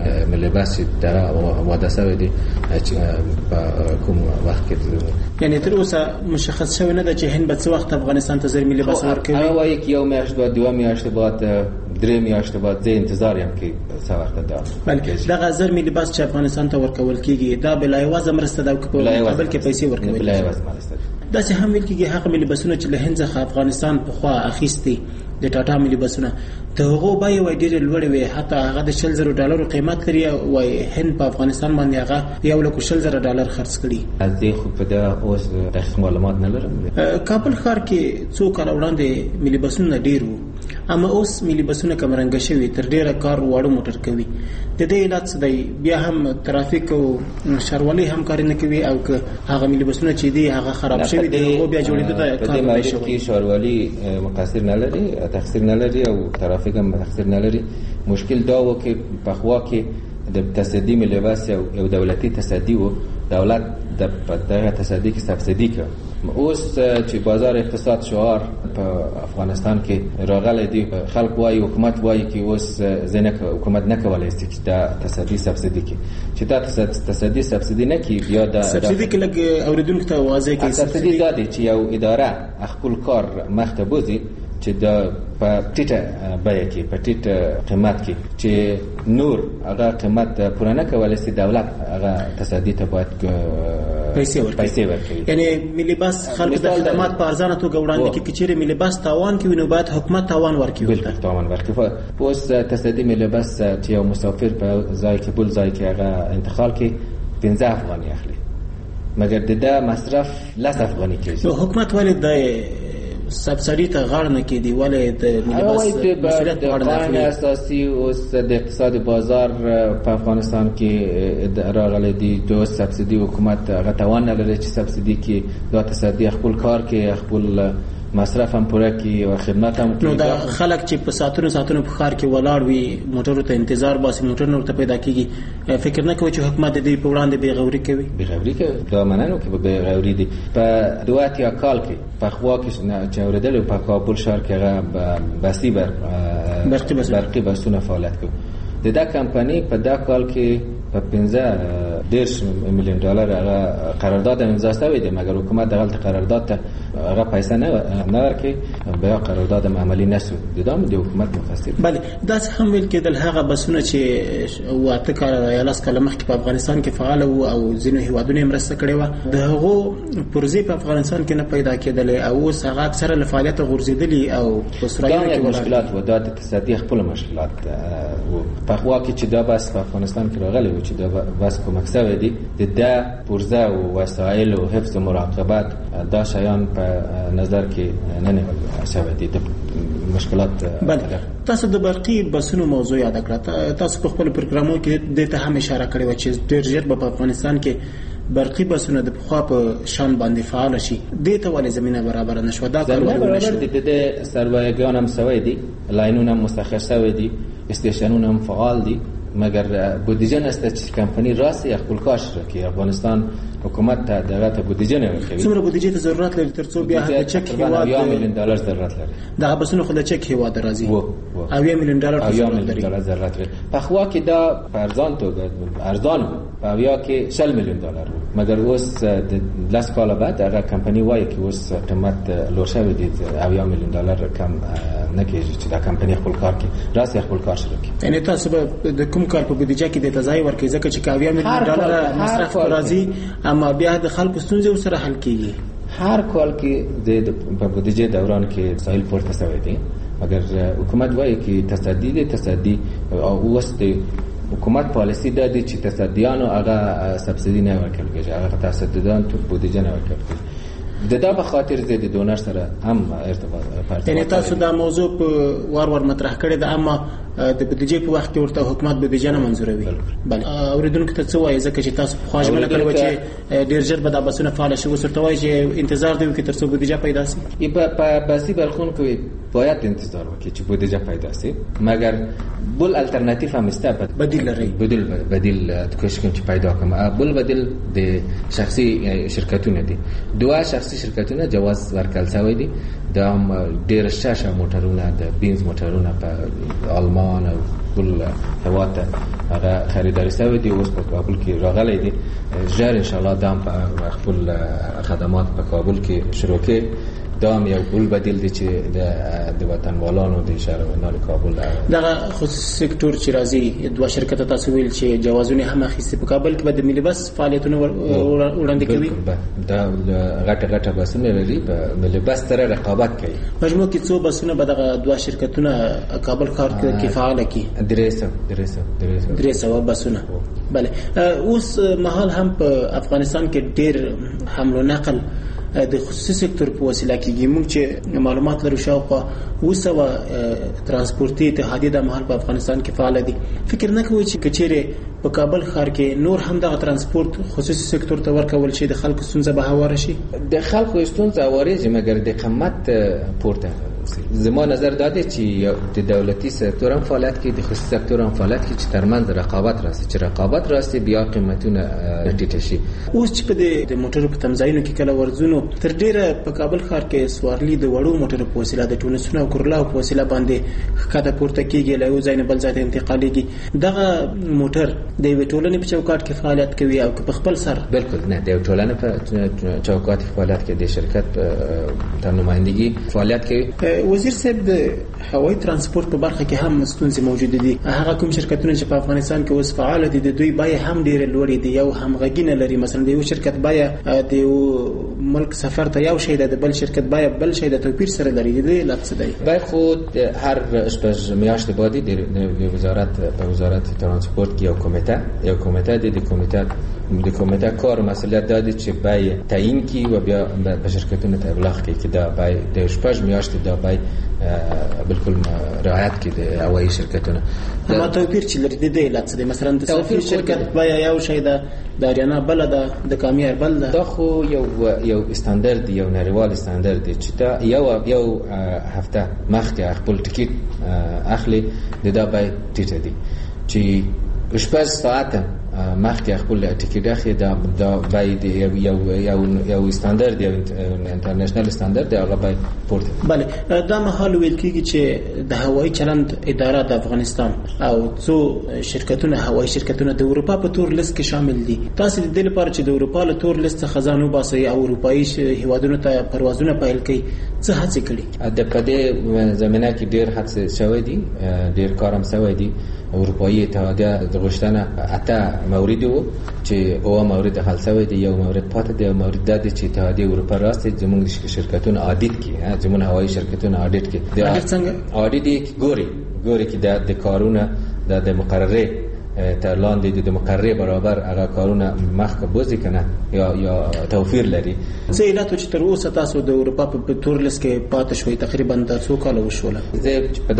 ملباس دا وعده شوی دی چې په کوم وخت کې یعنی تر اوسه مشخص شوی نه ده چې هند به څه وخت افغانستان ته زر ملباس ورکوي. هغه وایي چې یو میاشت بعد دوه میاشت بعد درې میاشتې بعد زه انتظار یم کې څه وخت ده. بلکې دغه زر ملباس چې افغانستان ته ورکول کیږي دا بلایوازه مرسته ده په مقابل کې پیسې ورکوي. بلایوازه مرسته دا چې هم ویل کېږي هغه ملي بسونه چې له هند څخه افغانستان په خوا اخیستي د ټاټا ملي بسونه ته هغه به وای ډېر لوړ وي حتی هغه د شل زره ډالرو قیمت لري وای هند په افغانستان باندې هغه یو لک شل زره ډالر خرڅ کړي. از دې خو په دا اوس دقیق معلومات نه لرم. کابل ښار کې څو کال وړاندې ملي بسونه ډېر وو اما اوس ملي بسونه کمرنګ شوي تر ډېره کار واړه موټر کوي. د دې علت څه دی؟ بیا هم ترافیک او شاروالي هم کار نه کوي او که هغه ملي بسونه چې دی هغه خراب شوي دي هغه بیا جوړېدو ته کار نه شوی. شاروالي مقصر نه لري تقصیر نه لري او ترافیک هم تقصیر نه لري. مشکل دا و چې په خوا کې د تصدی ملي بس یو دولتي تصدی و دولت د دغه تصدی کې سبسیدي کوي. اوس چې بازار اقتصاد شعار په افغانستان کې راغلی دی خلک وایي حکومت وایي چې اوس زنه حکومت نه کولای شي چې دا تصدی سبسیدي کوي چې دا تصدی سبسیدي نه کوي بیا دا سبسیدي کې لګ اوریدونکو ته واضح کوي سبسیدي دا دی چې یو اداره خپل کار مخته بوزي چې دا په ټیټه بیه کې په ټیټه قیمت کې چې نور هغه قیمت پوره نه کولای شي دولت هغه تصدی ته باید پیسې ورکړي. یعنی ملي بس خلک د خدمات په ارزانه توګه وړاندې کوي چې ملي بس تاوان کوي نو باید حکومت تاوان ورکړي. بالکل تاوان ورکړي. اوس تصدی ملي بس چې یو مسافر په ځای کې بل ځای کې هغه انتقال کوي پنځه افغانۍ اخلي مګر د دا مصرف لس افغانۍ کېږي. نو حکومت ولې د سبسیډي ته غاړه نه کېدی ولې د ملي بس مسؤلیت غاړه نه اخلي؟ اساسي اوس د اقتصاد بازار په افغانستان کې راغلي دي د سبسیډي حکومت هغه توان نه لري چې سبسیډي کې دا تصدي خپل کار کې خپل مصرف هم پوره کی او خدمت هم نو دا خلک چې په ساتونو ساتونو په خار کې ولاړ وي موټرو ته انتظار باسي موټر نور ته پیدا کیږي فکر نه کوي چې حکومت د دې په وړاندې بیغوري کوي. بیغوري کوي دا مننه کې بیغوري دي. په دواتیا کال کې په خوا کې چې اوریدل په کابل ښار کې هغه بسي بر برقي بسونه فعالیت کوي. د دا کمپنی په دا کال کې په پنځه دیرش میلیون ډالر هغه قرارداد امضا شوی دی مګر حکومت دغه قرارداد ته هغه پیسې نه نه ورکړي بیا قرارداد عملی نشو د دام د حکومت مفسر. بله دا هم ویل کېدل هغه بسونه چې واته کال یا لاس کال مخکې په افغانستان کې فعال وو او ځینو هیوادونو مرسته کړې وه د هغو پرزې په افغانستان کې نه پیدا کېدلې او اوس هغه اکثره له فعالیته غورځېدلي او په سرایونو کې مشکلات و دا د اقتصادي خپل مشکلات په خوا کې چې دا بس په افغانستان کې راغلی چې دا بس کومک شوی دی د دا پرزه او وسایل او حفظ او مراقبت دا شیان په نظر کې نه نیول شوی دي د مشکلات. بله تاسو د برقي بسونو موضوع یاد کړه تاسو په خپل پروګرامو کې د ته هم اشاره کړې و چې ډېر ژر په افغانستان کې برقي بسونه د پخوا په شان باندې فعال شي دې ته ولې زمينه برابر نشو دا کار ولې نشو د سروایګان هم شوی دي لاینونه مستخرج شوی دي استیشنونه هم فعال دي مگر بودجه نشته چې کمپنی راسي خپل کار شروع کړي. افغانستان حکومت ته دغه ته بودجه نه ورکوي. څومره بودجه ته ضرورت لري ترڅو بیا د چک هیواد یو میلیون ډالر ضرورت لري دا بسونه خو د چک هیواد راځي او یو میلیون ډالر ضرورت لري. په خوا کې دا ارزان توګه ارزان په بیا کې شل میلیون ډالر مګر اوس د لاس کال بعد هغه کمپنی وایي چې اوس قیمت لوړ شوی دی او یو میلیون ډالر کم نه کېږي چې دا کمپنی خپل کار کې راسي خپل کار شروع کړي. یعنی تاسو د کوم کار په بودجه کې د تزای ورکې ځکه چې کاویا میلیون ډالر مصرف راځي اما بیا د خلکو ستونزې سره حل کیږي. هر کال کې د په بودجه دوران کې سایل پورته شوی دی مګر حکومت وایي چې تصدی دي تصدی او وست حکومت پالیسی دا دی چې تصدیانو هغه سبسیدي نه ورکړل کېږي هغه تصدیان ته بودجه نه ورکړل کېږي. د دا په خاطر زه د ډونر سره هم ارتباط پارت یعنی تاسو دا موضوع په وار وار مطرح کړی دا اما د بودیجې په وخت کې ورته حکومت بودیجه نه منزوروي. بل اوریدونکو ته څه وایي ځکه چې تاسو په خواجه کړو چې ډیر ژر به دا بسونه فعال شي وسرته وایي چې انتظار دی چې تر څو بودیجه پیدا شي. په بسی برخون کې باید انتظار وکړي چې بودیجه پیدا شي، مگر بل الټرناتیو هم است، بدیل لري. بدیل بدیل کوشش کوم چې پیدا کوم. بل بدیل د شخصي شرکتونه دي. دوه شخصي شرکتونه جواز ورکړل شوی دي. دا ډیر شاشه موټرونه د بنز موټرونه په آلمان او بل هوات هغه خریداري شوی دي، اوس په کابل کې راغلي دي. ژر ان شاء الله دا خپل خدمات په کابل کې شروع کړي. دا هم یو بل بدیل دی چې د وطنوالانو د شهروندانو کابل دغه خصوصي سکتور چې راځي دوه شرکت تاسو ویل چې جوازونه هم اخیستي په کابل کې به د ملي بس فعالیتونه وړاندې کوي. دا غټه غټه بسونه لري، په ملي بس سره رقابت کوي. مجموع کې څو بسونه به دغه دوه شرکتونه کابل ښار کې فعال کړي؟ درې سوه درې سوه درې سوه بسونه. بله اوس مهال هم په افغانستان کې ډیر حمل و نقل د خصوصي سکتور په وسیله کېږي. موږ چې معلومات لرو شاوخوا اوه سوه ترانسپورتي اتحادیې د مهال په افغانستان کې فعال دي. فکر نه کوئ چې کچېرې په کابل ښار کې نور هم دغه ترانسپورت خصوصي سکتور ته ورکول شي د خلکو ستونزه به هواره شي؟ د خلکو ستونزه هوارېږي، مګر د قیمت پورته زما نظر داده چې د دولتي سکتور هم فعالیت کوي، د خصوصي سکتور هم فعالیت کوي، چې ترمنځ رقابت راسي. چې رقابت راسي بیا قیمتونه ټیټ شي. اوس چې په د موټرو په تمځایونو کې کله ورځونو تر ډیره په کابل ښار کې سوارلي د وړو موټرو په وسیله د ټونسونو او کورلاو په وسیله باندې ښکته پورته کېږي، له یو ځای نه بل ځای ته انتقالېږي. دغه موټر د یوې ټولنې په چوکاټ کې فعالیت کوي او په خپل سر؟ بالکل نه، د یوې ټولنې په چوکاټ کې فعالیت کوي، د شرکت په نمائندګي فعالیت کوي. وزیر صاحب د هوایي ترانسپورت په برخه کې هم ستونزې موجوده دي. هغه کوم شرکتونه چې په افغانستان کې اوس فعال دي د دوی بیه هم ډیره لوړې دي، یو همغږي نه لري. مثلا د یو شرکت بیه د یو ملک سفر ته یو شی ده، د بل شرکت بیه بل شی د توپیر سره لري. د دې علت څه دی؟ بیه خود هر شپږ میاشتې بعد د وزارت په وزارت ترانسپورت کې یو کمیټه یو کمیټه د کمیټه د کمیټه کار مسئولیت داده چې بیه تعیین کی و بیا به شرکتونو ته ابلاغ کوي چې دا بیه د شپږ میاشتې دا بیه بالکل رعایت کړي د هوایي شرکتونو. دا توپیر چې لري د دې علت څه دی؟ مثلا د توپیر شرکت بیه یو شی ده، د اریانا بل ده، د کامیار بل ده. دا خو یو یو استاندارد یو نړیوال استاندارد دی چې دا یو یو هفته مخکې خپل ټیکټ اخلي د دا بیه ټیټه دي، چې شپږ ساعته مخکې خپل ټیکټ اخلي. دا دا باید یو یو یو استاندارد یو انټرنیشنل استاندارد دی، هغه باید پورته. بله دا مهال ویل کېږي چې د هوایي چلند اداره د افغانستان او څو شرکتونه هوایي شرکتونه د اروپا په تور لیست کې شامل دي. تاسو د دې لپاره چې د اروپا له تور لیست څخه ځان وباسئ او اروپایي هیوادونو ته پروازونه پیل کړئ، څه هڅې کړي؟ د په دې زمینه کې ډېر هڅې شوی دي، ډېر کار هم شوی دي. اروپایي اتحادیه د غوښتنه اته مورد وو چې او مورد حل شوی دی، یو مورد پاتې دی. مورد د چې اتحادیه اروپا راستي زموږ شرکتونه اډیټ کړي، زموږ هوایي شرکتونه اډیټ کړي. اډیټ څنګه؟ اډیټ ګوري ګوري کې د کارونه د مقرره تر لاندې د مقرره برابر هغه کارونه مخکې بوزي کنه یا یا توفیر لري. زه علت چې تر اوسه تاسو د اروپا په تور لیست کې پاتې شوي تقریبا د څو کال وشول. زه په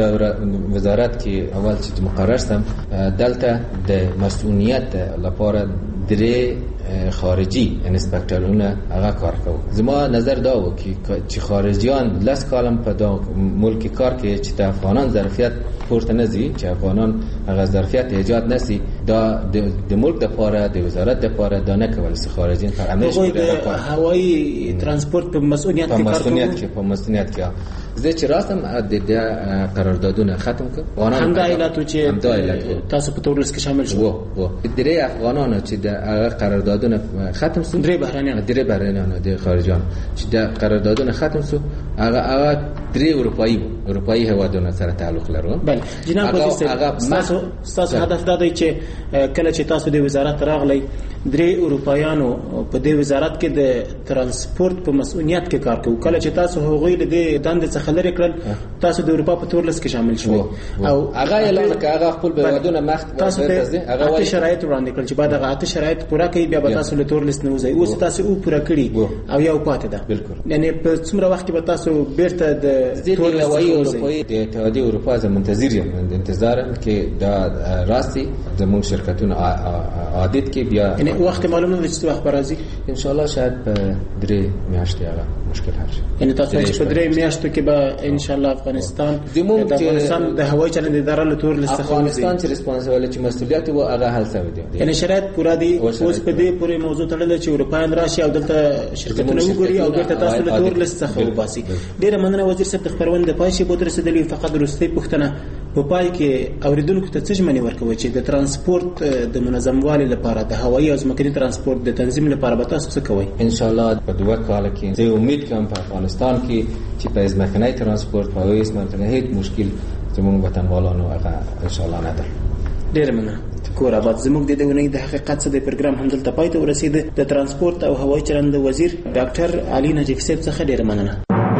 وزارت کې اول چې مقرر شم دلته د مسؤلیت لپاره درې خارجي انسپکټرونه هغه کار کوي. زما نظر دا و چې خارجيان لاس کالم په دا ملک کار کوي چې د افغانان ظرفیت پورته نزي، چې افغانان هغه ظرفیت ایجاد نسی. دا د ملک د لپاره د وزارت د لپاره دا نه کول چې خارجيان پر همیشه د هوایي ترانسپورت په مسؤلیت کې کار کوي. په مسؤلیت کې زه چې راستم د قراردادونه ختم کړ. هم دا علت چې تاسو په تور لیست کې شامل شو. وو وو درې افغانانو چې د هغه قراردادونه ختم شو، درې بهرانيان درې بهرانيان د خارجيان چې د قراردادونه ختم شو، هغه هغه درې اروپایي اروپایي هوادونو سره تعلق لرو. بله جناب وزیر صاحب، تاسو تاسو هدف دا دی چې کله چې تاسو د وزارت راغلی درې اروپایانو په دې وزارت کې د ترانسپورت په مسؤلیت کې کار کوي. کله چې تاسو هغوی له دې دندې څخه لرې کړل تاسو د اروپا په تور لیست کې شامل شوئ او هغه اعلان کړ هغه خپل بهودونه مخ تاسو ته هغه شرایط وړاندې کړل چې بعد هغه اته شرایط پوره کړئ بیا به تاسو له تور لیست نه وځئ. اوس تاسو او پوره کړی او یو پاتې ده یعنی په څومره وخت کې به تاسو بیرته د تور لیست اروپایي د اتحادیه اروپا زه منتظر یم انتظارم کې دا راستی زموږ شرکتونه عادت کې بیا یعنی وخت معلوم نه چې وخت راځي ان شاء الله شاید په درې میاشتې هغه مشکل حل شي. یعنی تاسو چې په درې میاشتو کې به ان شاء الله افغانستان د افغانستان د هوایي چلند اداره له تور لیست څخه افغانستان چې ریسپانسیبل چې مسؤلیت و هغه حل شوی دی. یعنی شرایط پورا دي. اوس په دې پورې موضوع تړل چې اروپایان راشي او دلته شرکتونه وګوري او بیرته تاسو له تور لیست څخه وباسي. ډیره مننه وزیر صاحب د خبرونه د پای شي بوت رسیدلی. فقط وروستۍ پوښتنه په پای کې اوریدونکو ته څه ژمنې ورکوي چې د ترانسپورت د منظموالي لپاره د هوایي او ځمکني ترانسپورت د تنظیم لپاره به تاسو څه کوئ؟ ان شاء الله په دوه کال کې زه امید کوم په افغانستان کې چې په ځمکني ترانسپورت په هوایي ځمکني هیڅ مشکل زموږ وطنوالانو هغه ان شاء الله نه ده. ډیر مننه. کور آباد زموږ د دې ونې د حقیقت څخه د پروګرام همدلته پای ته ورسید. د ترانسپورت او هوایي چلند وزیر ډاکټر علي نجیب صاحب څخه ډیر مننه.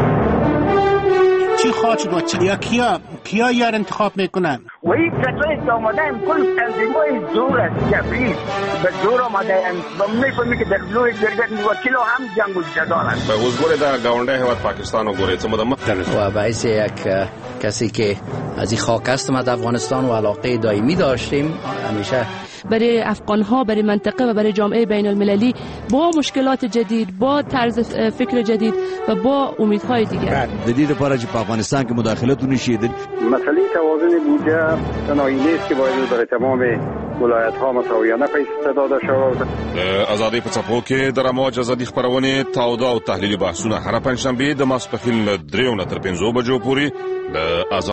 چی خواهد شد و چی؟ یا کیا کیا یار انتخاب میکنن؟ و این کسایی که آمده هم کل تنظیمای زور است جبری به زور آمده هم و میفهمی که در لوی درگت وکیل هم جنگ و جدال است. به وزگوری در گاونده هواد پاکستان و گوری چمو دمه و باعث یک کسی که از این خاک است ما در افغانستان و علاقه دائمی داشتیم همیشه برای افغان‌ها برای منطقه و برای جامعه بین المللی با مشکلات جدید با طرز فکر جدید و با امیدهای دیگر د دې لپاره چې په افغانستان کې مداخلت ونشي. مسئله توازن بودجه تنهایی نیست که باید برای تمام ولایت ها مساویانه پیسې داده شود. ازادي په څپو کې د رموج ازادي خبرونه تاوده او تحلیلي بحثونه هر پنځشنبه د ماسپخیل دریو نه تر پنځو بجو پورې د